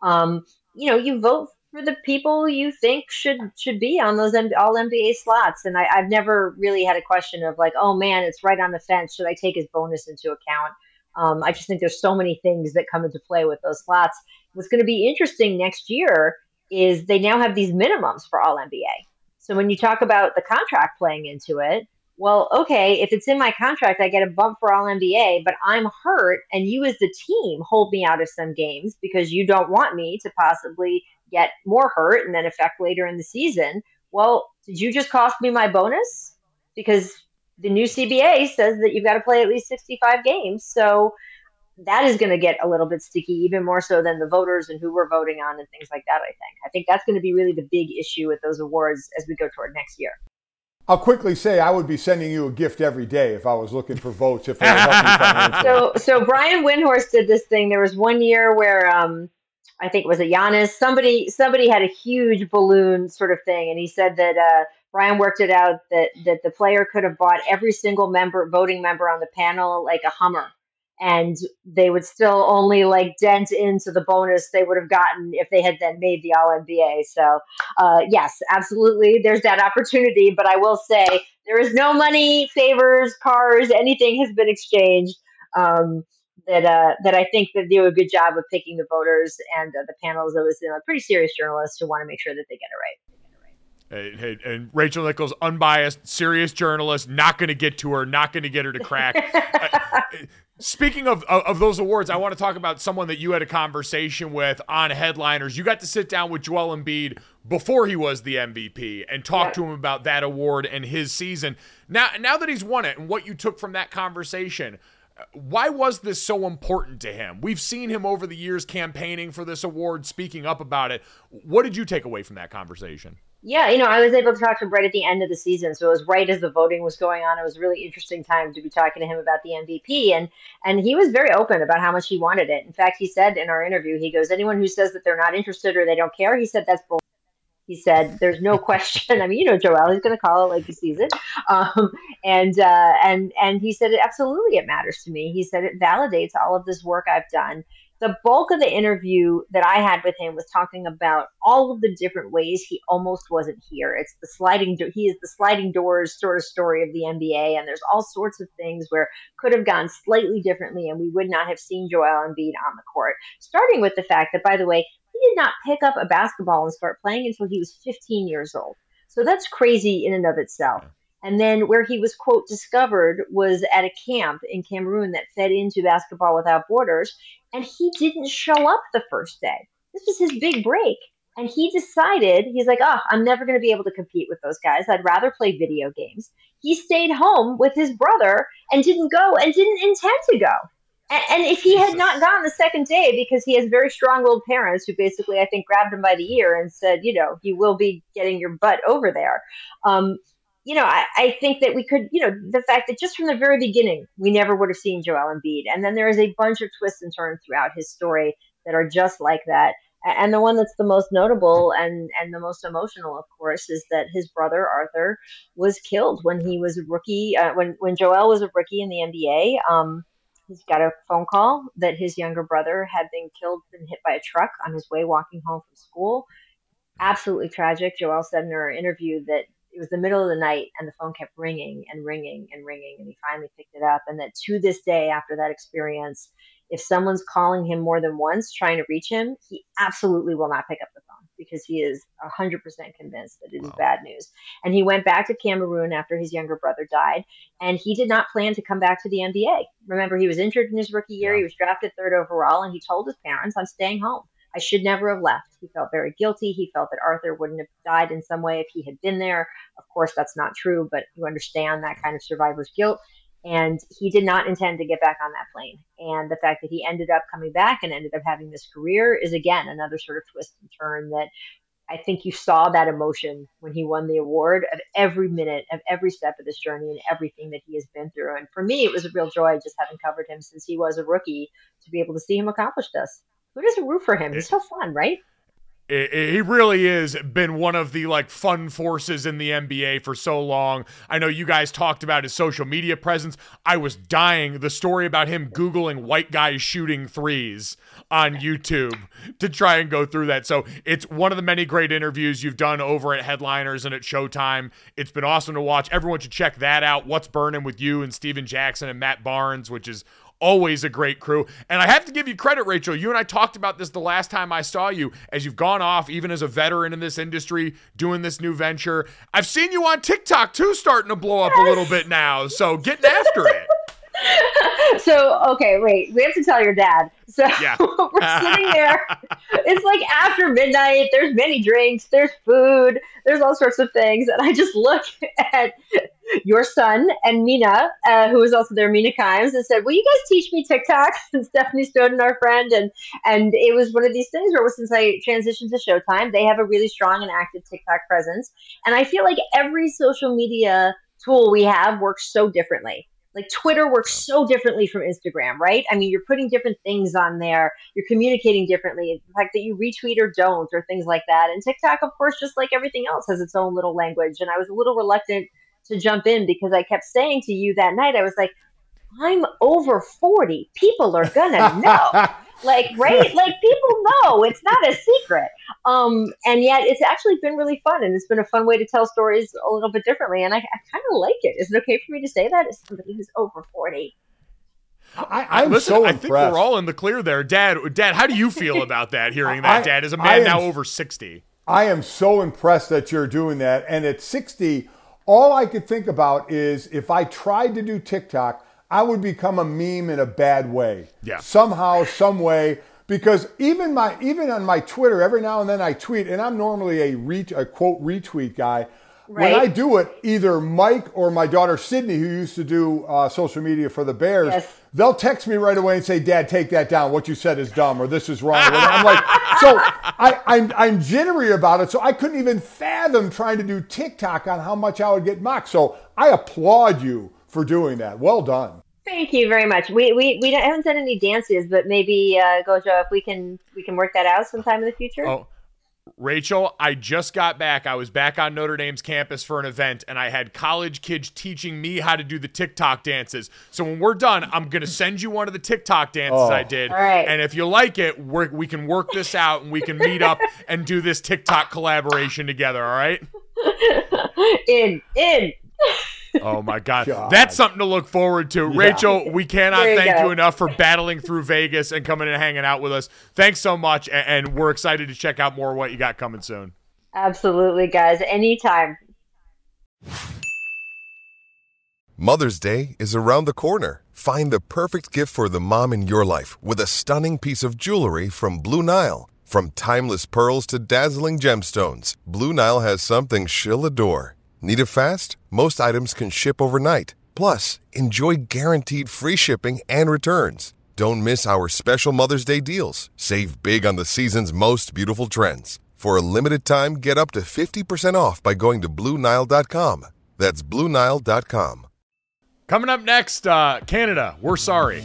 You vote for the people you think should be on those all NBA slots. And I've never really had a question of like, oh man, it's right on the fence. Should I take his bonus into account? I just think there's so many things that come into play with those slots. What's going to be interesting next year is they now have these minimums for all NBA. So when you talk about the contract playing into it, well, okay, if it's in my contract, I get a bump for all NBA, but I'm hurt and you as the team hold me out of some games because you don't want me to possibly get more hurt and then affect later in the season. Well, did you just cost me my bonus? Because the new CBA says that you've got to play at least 65 games. So that is going to get a little bit sticky, even more so than the voters and who we're voting on and things like that, I think that's going to be really the big issue with those awards as we go toward next year. I'll quickly say I would be sending you a gift every day if I was looking for votes, if it would help me financially. So Brian Windhorst did this thing. There was one year where I think it was a Giannis. Somebody had a huge balloon sort of thing, and he said that Brian worked it out that the player could have bought every single voting member on the panel like a Hummer. And they would still only like dent into the bonus they would have gotten if they had then made the All-NBA. So, yes, absolutely, there's that opportunity. But I will say there is no money, favors, cars, anything has been exchanged. That I think that they do a good job of picking the voters, and the panel is always pretty serious journalists who want to make sure that they get it right. Hey, and Rachel Nichols, unbiased, serious journalist, not going to get to her, not going to get her to crack. Speaking of those awards, I want to talk about someone that you had a conversation with on Headliners. You got to sit down with Joel Embiid before he was the MVP and talk to him about that award and his season. Now that he's won it and what you took from that conversation, why was this so important to him? We've seen him over the years campaigning for this award, speaking up about it. What did you take away from that conversation? Yeah, I was able to talk to him right at the end of the season. So it was right as the voting was going on. It was a really interesting time to be talking to him about the MVP. And he was very open about how much he wanted it. In fact, he said in our interview, he goes, anyone who says that they're not interested or they don't care, he said, that's bull. He said, there's no question. I mean, Joel, he's going to call it like he sees it. And he said, absolutely, it matters to me. He said, it validates all of this work I've done. the bulk of the interview that I had with him was talking about all of the different ways he almost wasn't here. It's the he is the sliding doors sort of story of the NBA, and there's all sorts of things where could have gone slightly differently, and we would not have seen Joel Embiid on the court. Starting with the fact that, by the way, he did not pick up a basketball and start playing until he was 15 years old. So that's crazy in and of itself. And then where he was, quote, discovered was at a camp in Cameroon that fed into Basketball Without Borders. And he didn't show up the first day. This was his big break. And he decided, he's like, I'm never going to be able to compete with those guys. I'd rather play video games. He stayed home with his brother and didn't go and didn't intend to go. And if he had not gone the second day, because he has very strong-willed parents who basically, I think, grabbed him by the ear and said, you will be getting your butt over there. I think that we could, the fact that just from the very beginning, we never would have seen Joel Embiid. And then there is a bunch of twists and turns throughout his story that are just like that. And the one that's the most notable and the most emotional, of course, is that his brother, Arthur, was killed when he was a rookie, when Joel was a rookie in the NBA. He's got a phone call that his younger brother had been hit by a truck on his way walking home from school. Absolutely tragic. Joel said in her interview that it was the middle of the night and the phone kept ringing and ringing and ringing, and he finally picked it up. And that to this day, after that experience, if someone's calling him more than once trying to reach him, he absolutely will not pick up the phone because he is 100% convinced that it is bad news. And he went back to Cameroon after his younger brother died, and he did not plan to come back to the NBA. Remember, he was injured in his rookie year. He was drafted 3rd overall, and he told his parents, I'm staying home. I should never have left. He felt very guilty. He felt that Arthur wouldn't have died in some way if he had been there. Of course, that's not true, but you understand that kind of survivor's guilt. And he did not intend to get back on that plane. And the fact that he ended up coming back and ended up having this career is, again, another sort of twist and turn that I think you saw that emotion when he won the award of every minute of every step of this journey and everything that he has been through. And for me, it was a real joy just having covered him since he was a rookie to be able to see him accomplish this. Who doesn't root for him? He's so fun, right? He really is been one of the fun forces in the NBA for so long. I know you guys talked about his social media presence. I was dying. The story about him Googling white guys shooting threes on YouTube to try and go through that. So it's one of the many great interviews you've done over at Headliners and at Showtime. It's been awesome to watch. Everyone should check that out. What's Burning with you and Steven Jackson and Matt Barnes, which is always a great crew. And I have to give you credit, Rachel. You and I talked about this the last time I saw you, as you've gone off, even as a veteran in this industry, doing this new venture. I've seen you on TikTok, too, starting to blow up a little bit now. So getting after it. So, okay, wait. We have to tell your dad. So yeah. We're sitting there. It's like after midnight. There's many drinks. There's food. There's all sorts of things. And I just look at your son and Mina, who is also there, Mina Kimes, and said, will you guys teach me TikTok? And Stephanie Snowden, our friend. And it was one of these things where since I transitioned to Showtime, they have a really strong and active TikTok presence. And I feel like every social media tool we have works so differently. Like Twitter works so differently from Instagram, right? I mean, you're putting different things on there. You're communicating differently. The fact that you retweet or don't or things like that. And TikTok, of course, just like everything else, has its own little language. And I was a little reluctant to jump in because I kept saying to you that night, I was like, I'm over 40. People are going to know. Right? People know. It's not a secret. And yet it's actually been really fun. And it's been a fun way to tell stories a little bit differently. And I kind of like it. Is it okay for me to say that as somebody who's over 40? I'm Listen, so I impressed. think we're all in the clear there. Dad, how do you feel about that, hearing that, Dad, as a man now over 60? I am so impressed that you're doing that. And at 60, all I could think about is if I tried to do TikTok, I would become a meme in a bad way. Yeah. Somehow, some way. Because even on my Twitter, every now and then I tweet, and I'm normally a quote retweet guy. Right. When I do it, either Mike or my daughter Sydney, who used to do social media for the Bears, yes, they'll text me right away and say, Dad, take that down. What you said is dumb, or this is wrong. I'm like, so I'm jittery about it. So I couldn't even fathom trying to do TikTok on how much I would get mocked. So I applaud you for doing that. Well done. Thank you very much. We haven't done any dances, but maybe Gojo, if we can work that out sometime in the future. Oh, Rachel, I just got back. I was back on Notre Dame's campus for an event, and I had college kids teaching me how to do the TikTok dances. So when we're done, I'm going to send you one of the TikTok dances I did. All right. And if you like it, we can work this out, and we can meet up and do this TikTok collaboration together, all right? In. Oh, my God. That's something to look forward to. Yeah. Rachel, we cannot thank you enough for battling through Vegas and coming and hanging out with us. Thanks so much, and we're excited to check out more of what you got coming soon. Absolutely, guys. Anytime. Mother's Day is around the corner. Find the perfect gift for the mom in your life with a stunning piece of jewelry from Blue Nile. From timeless pearls to dazzling gemstones, Blue Nile has something she'll adore. Need it fast? Most items can ship overnight. Plus, enjoy guaranteed free shipping and returns. Don't miss our special Mother's Day deals. Save big on the season's most beautiful trends. For a limited time, get up to 50% off by going to BlueNile.com. That's BlueNile.com. Coming up next, Canada, we're sorry.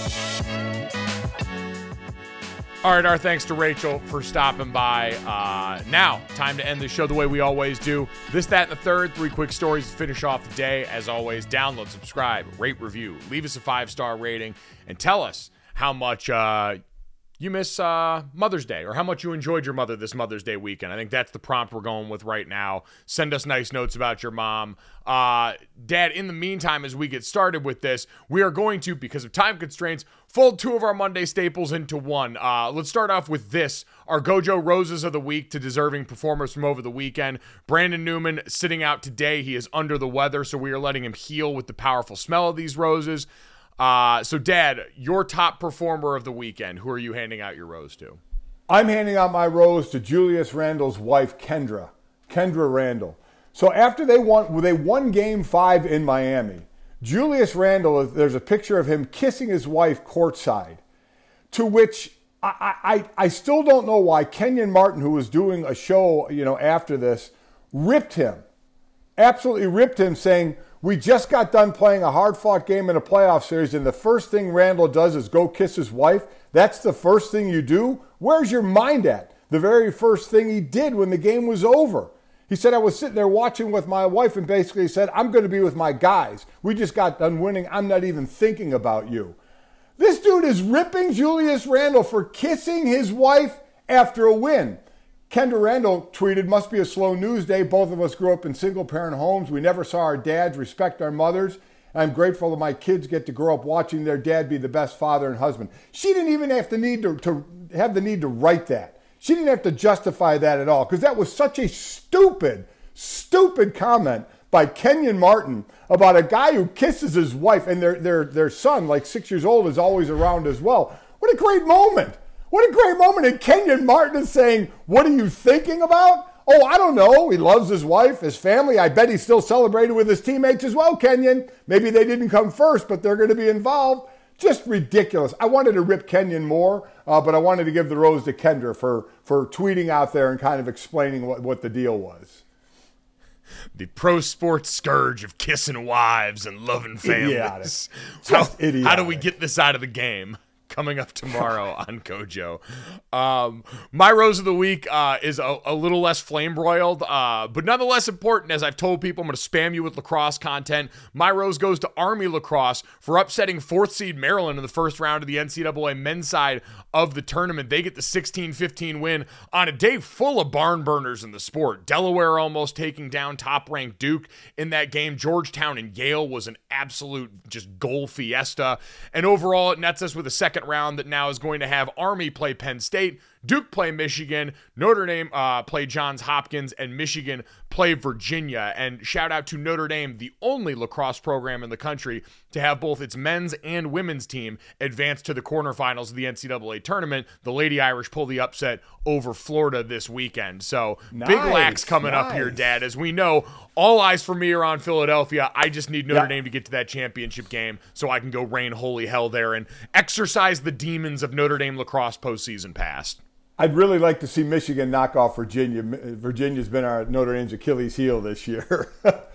All right, our thanks to Rachel for stopping by. Now, time to end the show the way we always do. This, that, and the third. 3 quick stories to finish off the day. As always, download, subscribe, rate, review, leave us a 5-star rating, and tell us how much you miss Mother's Day, or how much you enjoyed your mother this Mother's Day weekend. I think that's the prompt we're going with right now. Send us nice notes about your mom. Dad, in the meantime, as we get started with this, we are going to, because of time constraints, fold 2 of our Monday staples into one. Let's start off with this, our Gojo Roses of the Week to deserving performers from over the weekend. Brandon Newman sitting out today. He is under the weather, so we are letting him heal with the powerful smell of these roses. So, Dad, your top performer of the weekend, who are you handing out your rose to? I'm handing out my rose to Julius Randle's wife, Kendra Randle. So after they won Game 5 in Miami, Julius Randle, there's a picture of him kissing his wife courtside, to which I still don't know why Kenyon Martin, who was doing a show, after this, absolutely ripped him, saying, "We just got done playing a hard-fought game in a playoff series, and the first thing Randle does is go kiss his wife. That's the first thing you do? Where's your mind at?" The very first thing he did when the game was over. He said, "I was sitting there watching with my wife and basically said, I'm going to be with my guys. We just got done winning. I'm not even thinking about you." This dude is ripping Julius Randle for kissing his wife after a win. Kendra Randle tweeted, "Must be a slow news day. Both of us grew up in single-parent homes. We never saw our dads respect our mothers. I'm grateful that my kids get to grow up watching their dad be the best father and husband." She didn't even have the need to write that. She didn't have to justify that at all, because that was such a stupid comment by Kenyon Martin about a guy who kisses his wife, and their son, like 6 years old, is always around as well. What a great moment. What a great moment. And Kenyon Martin is saying, "What are you thinking about?" Oh, I don't know. He loves his wife, his family. I bet he still celebrated with his teammates as well, Kenyon. Maybe they didn't come first, but they're going to be involved. Just ridiculous. I wanted to rip Kenyon more, but I wanted to give the rose to Kendra for tweeting out there and kind of explaining what the deal was. The pro sports scourge of kissing wives and loving families. Idiotic. How do we get this out of the game? Coming up tomorrow on Gojo. My rose of the week is a little less flame-broiled, but nonetheless important. As I've told people, I'm going to spam you with lacrosse content. My rose goes to Army Lacrosse for upsetting 4th seed Maryland in the first round of the NCAA men's side of the tournament. They get the 16-15 win on a day full of barn burners in the sport. Delaware almost taking down top-ranked Duke in that game. Georgetown and Yale was an absolute just goal fiesta. And overall, it nets us with a second round that now is going to have Army play Penn State, Duke play Michigan, Notre Dame play Johns Hopkins, and Michigan play Virginia. And shout out to Notre Dame, the only lacrosse program in the country to have both its men's and women's team advance to the quarterfinals of the NCAA tournament. The Lady Irish pull the upset over Florida this weekend. So big lax coming up here, Dad. As we know, all eyes for me are on Philadelphia. I just need Notre Dame to get to that championship game so I can go rain holy hell there and exercise the demons of Notre Dame lacrosse postseason past. I'd really like to see Michigan knock off Virginia. Virginia's been our Notre Dame's Achilles heel this year.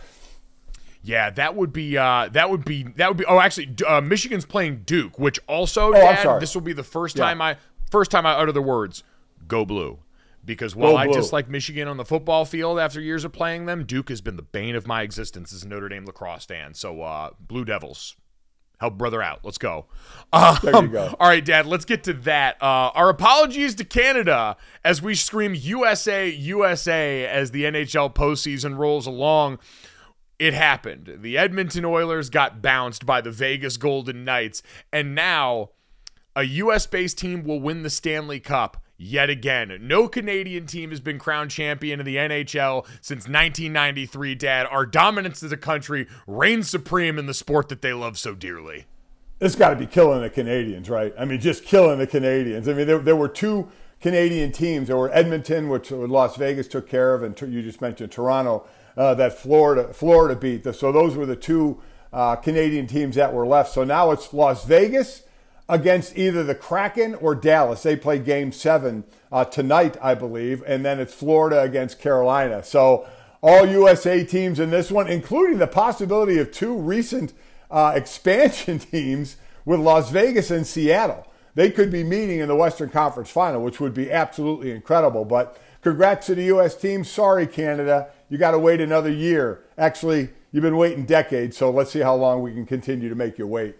Yeah, that would be. Oh, actually, Michigan's playing Duke, which also, Dad, I'm sorry. This will be the first time I utter the words "Go Blue." Because while I blue. dislike Michigan on the football field after years of playing them, Duke has been the bane of my existence as a Notre Dame lacrosse fan. So, Blue Devils, help brother out. Let's go. There you go. All right, Dad, let's get to that. Our apologies to Canada as we scream USA, USA as the NHL postseason rolls along. It happened. The Edmonton Oilers got bounced by the Vegas Golden Knights, and now a U.S.-based team will win the Stanley Cup yet again. No Canadian team has been crowned champion of the NHL since 1993, Dad. Our dominance as a country reigns supreme in the sport that they love so dearly. It's got to be killing the Canadians, right? I mean, just killing the Canadians. I mean, there were two Canadian teams. There were Edmonton, which Las Vegas took care of, and you just mentioned Toronto, that Florida beat. So those were the two Canadian teams that were left. So now it's Las Vegas against either the Kraken or Dallas. They play Game 7 tonight, I believe, and then it's Florida against Carolina. So all USA teams in this one, including the possibility of two recent expansion teams with Las Vegas and Seattle. They could be meeting in the Western Conference Final, which would be absolutely incredible. But congrats to the U.S. team. Sorry, Canada. You got to wait another year. Actually, you've been waiting decades, so let's see how long we can continue to make you wait.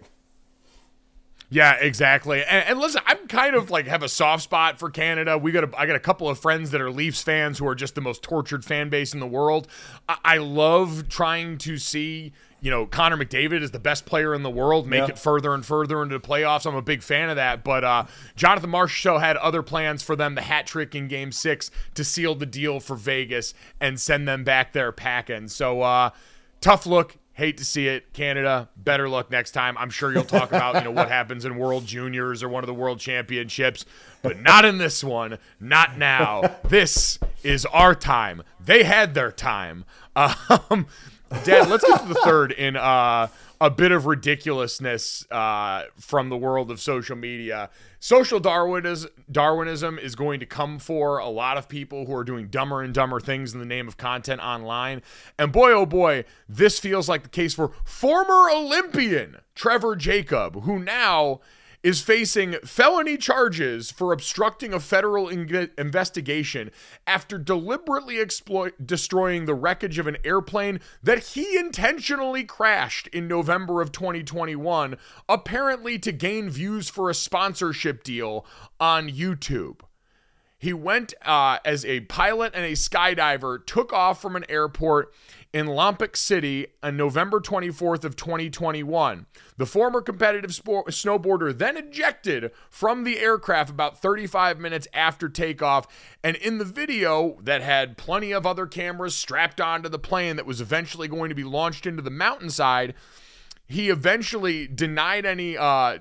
Yeah, exactly. And listen, I'm kind of like have a soft spot for Canada. I got a couple of friends that are Leafs fans who are just the most tortured fan base in the world. I love trying to see, Connor McDavid is the best player in the world, make it further and further into the playoffs. I'm a big fan of that. But Jonathan Marchessault had other plans for them, the hat trick in Game 6 to seal the deal for Vegas and send them back there packing. So tough look. Hate to see it. Canada, better luck next time. I'm sure you'll talk about what happens in World Juniors or one of the World Championships, but not in this one. Not now. This is our time. They had their time. Dad, let's get to the third in a bit of ridiculousness from the world of social media. Social Darwinism is going to come for a lot of people who are doing dumber and dumber things in the name of content online. And boy, oh boy, this feels like the case for former Olympian Trevor Jacob, who now is facing felony charges for obstructing a federal investigation after deliberately destroying the wreckage of an airplane that he intentionally crashed in November of 2021, apparently to gain views for a sponsorship deal on YouTube. He went as a pilot and a skydiver, took off from an airport in Lompoc City on November 24th of 2021. The former competitive snowboarder then ejected from the aircraft about 35 minutes after takeoff, and in the video that had plenty of other cameras strapped onto the plane that was eventually going to be launched into the mountainside, he eventually denied any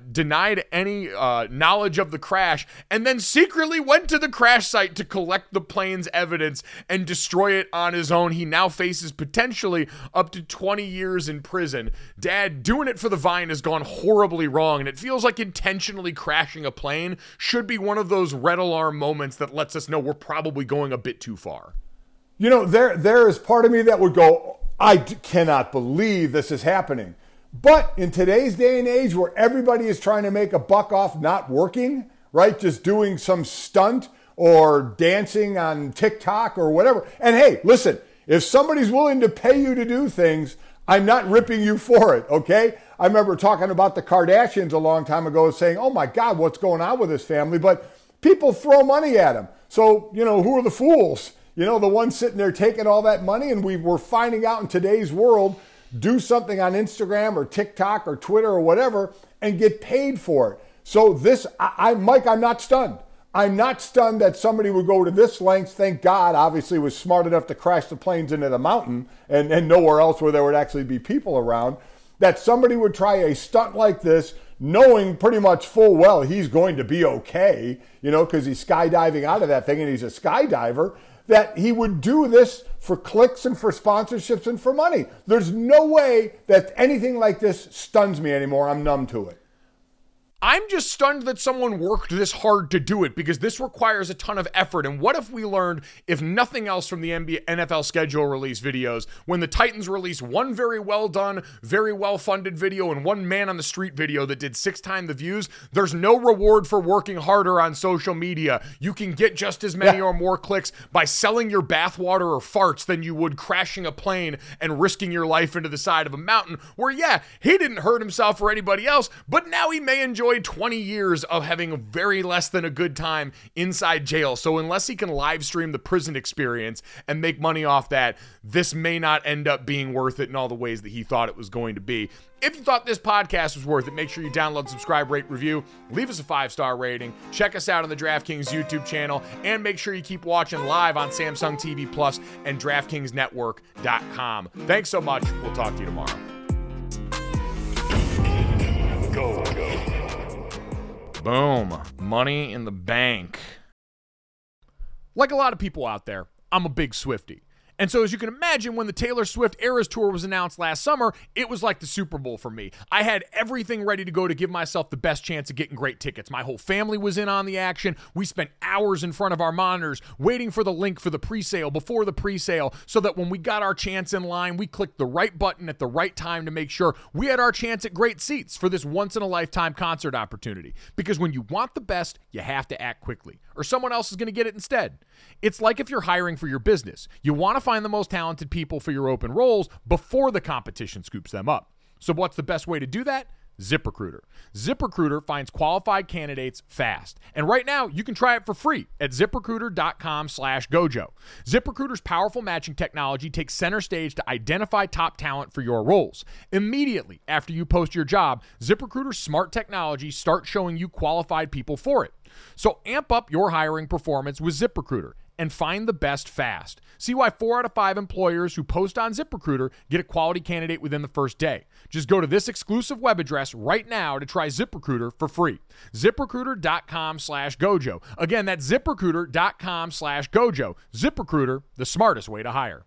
knowledge of the crash, and then secretly went to the crash site to collect the plane's evidence and destroy it on his own. He now faces potentially up to 20 years in prison. Dad, doing it for the Vine has gone horribly wrong, and it feels like intentionally crashing a plane should be one of those red alarm moments that lets us know we're probably going a bit too far. There is part of me that would go, I cannot believe this is happening. But in today's day and age where everybody is trying to make a buck off not working, right? Just doing some stunt or dancing on TikTok or whatever. And hey, listen, if somebody's willing to pay you to do things, I'm not ripping you for it, okay? I remember talking about the Kardashians a long time ago saying, oh my God, what's going on with this family? But people throw money at them. So, who are the fools? The ones sitting there taking all that money, and we're finding out in today's world, do something on Instagram or TikTok or Twitter or whatever and get paid for it. So Mike, I'm not stunned. I'm not stunned that somebody would go to this length. Thank God, obviously, was smart enough to crash the planes into the mountain and nowhere else where there would actually be people around. That somebody would try a stunt like this, knowing pretty much full well he's going to be okay, because he's skydiving out of that thing and he's a skydiver, that he would do this for clicks and for sponsorships and for money. There's no way that anything like this stuns me anymore. I'm numb to it. I'm just stunned that someone worked this hard to do it, because this requires a ton of effort. And what if we learned, if nothing else, from the NFL schedule release videos, when the Titans release one very well done, very well funded video and one man on the street video that did 6 times the views, there's no reward for working harder on social media. You can get just as many or more clicks by selling your bathwater or farts than you would crashing a plane and risking your life into the side of a mountain, where, yeah, he didn't hurt himself or anybody else, but now he may enjoy 20 years of having a very less than a good time inside jail. So unless he can live stream the prison experience and make money off that, this may not end up being worth it in all the ways that he thought it was going to be. If you thought this podcast was worth it, make sure you download, subscribe, rate, review, leave us a 5-star rating, check us out on the DraftKings YouTube channel, and make sure you keep watching live on Samsung TV Plus and DraftKingsNetwork.com. Thanks so much. We'll talk to you tomorrow. Go. Boom. Money in the bank. Like a lot of people out there, I'm a big Swiftie. And so, as you can imagine, when the Taylor Swift Eras Tour was announced last summer, it was like the Super Bowl for me. I had everything ready to go to give myself the best chance of getting great tickets. My whole family was in on the action. We spent hours in front of our monitors waiting for the link for the presale before the presale, so that when we got our chance in line, we clicked the right button at the right time to make sure we had our chance at great seats for this once-in-a-lifetime concert opportunity. Because when you want the best, you have to act quickly, or someone else is going to get it instead. It's like if you're hiring for your business. You want to find the most talented people for your open roles before the competition scoops them up. So what's the best way to do that? ZipRecruiter. ZipRecruiter finds qualified candidates fast. And right now, you can try it for free at ZipRecruiter.com/Gojo. ZipRecruiter's powerful matching technology takes center stage to identify top talent for your roles. Immediately after you post your job, ZipRecruiter's smart technology starts showing you qualified people for it. So amp up your hiring performance with ZipRecruiter and find the best fast. See why 4 out of 5 employers who post on ZipRecruiter get a quality candidate within the first day. Just go to this exclusive web address right now to try ZipRecruiter for free. ZipRecruiter.com/Gojo. Again, that's ZipRecruiter.com/Gojo. ZipRecruiter, the smartest way to hire.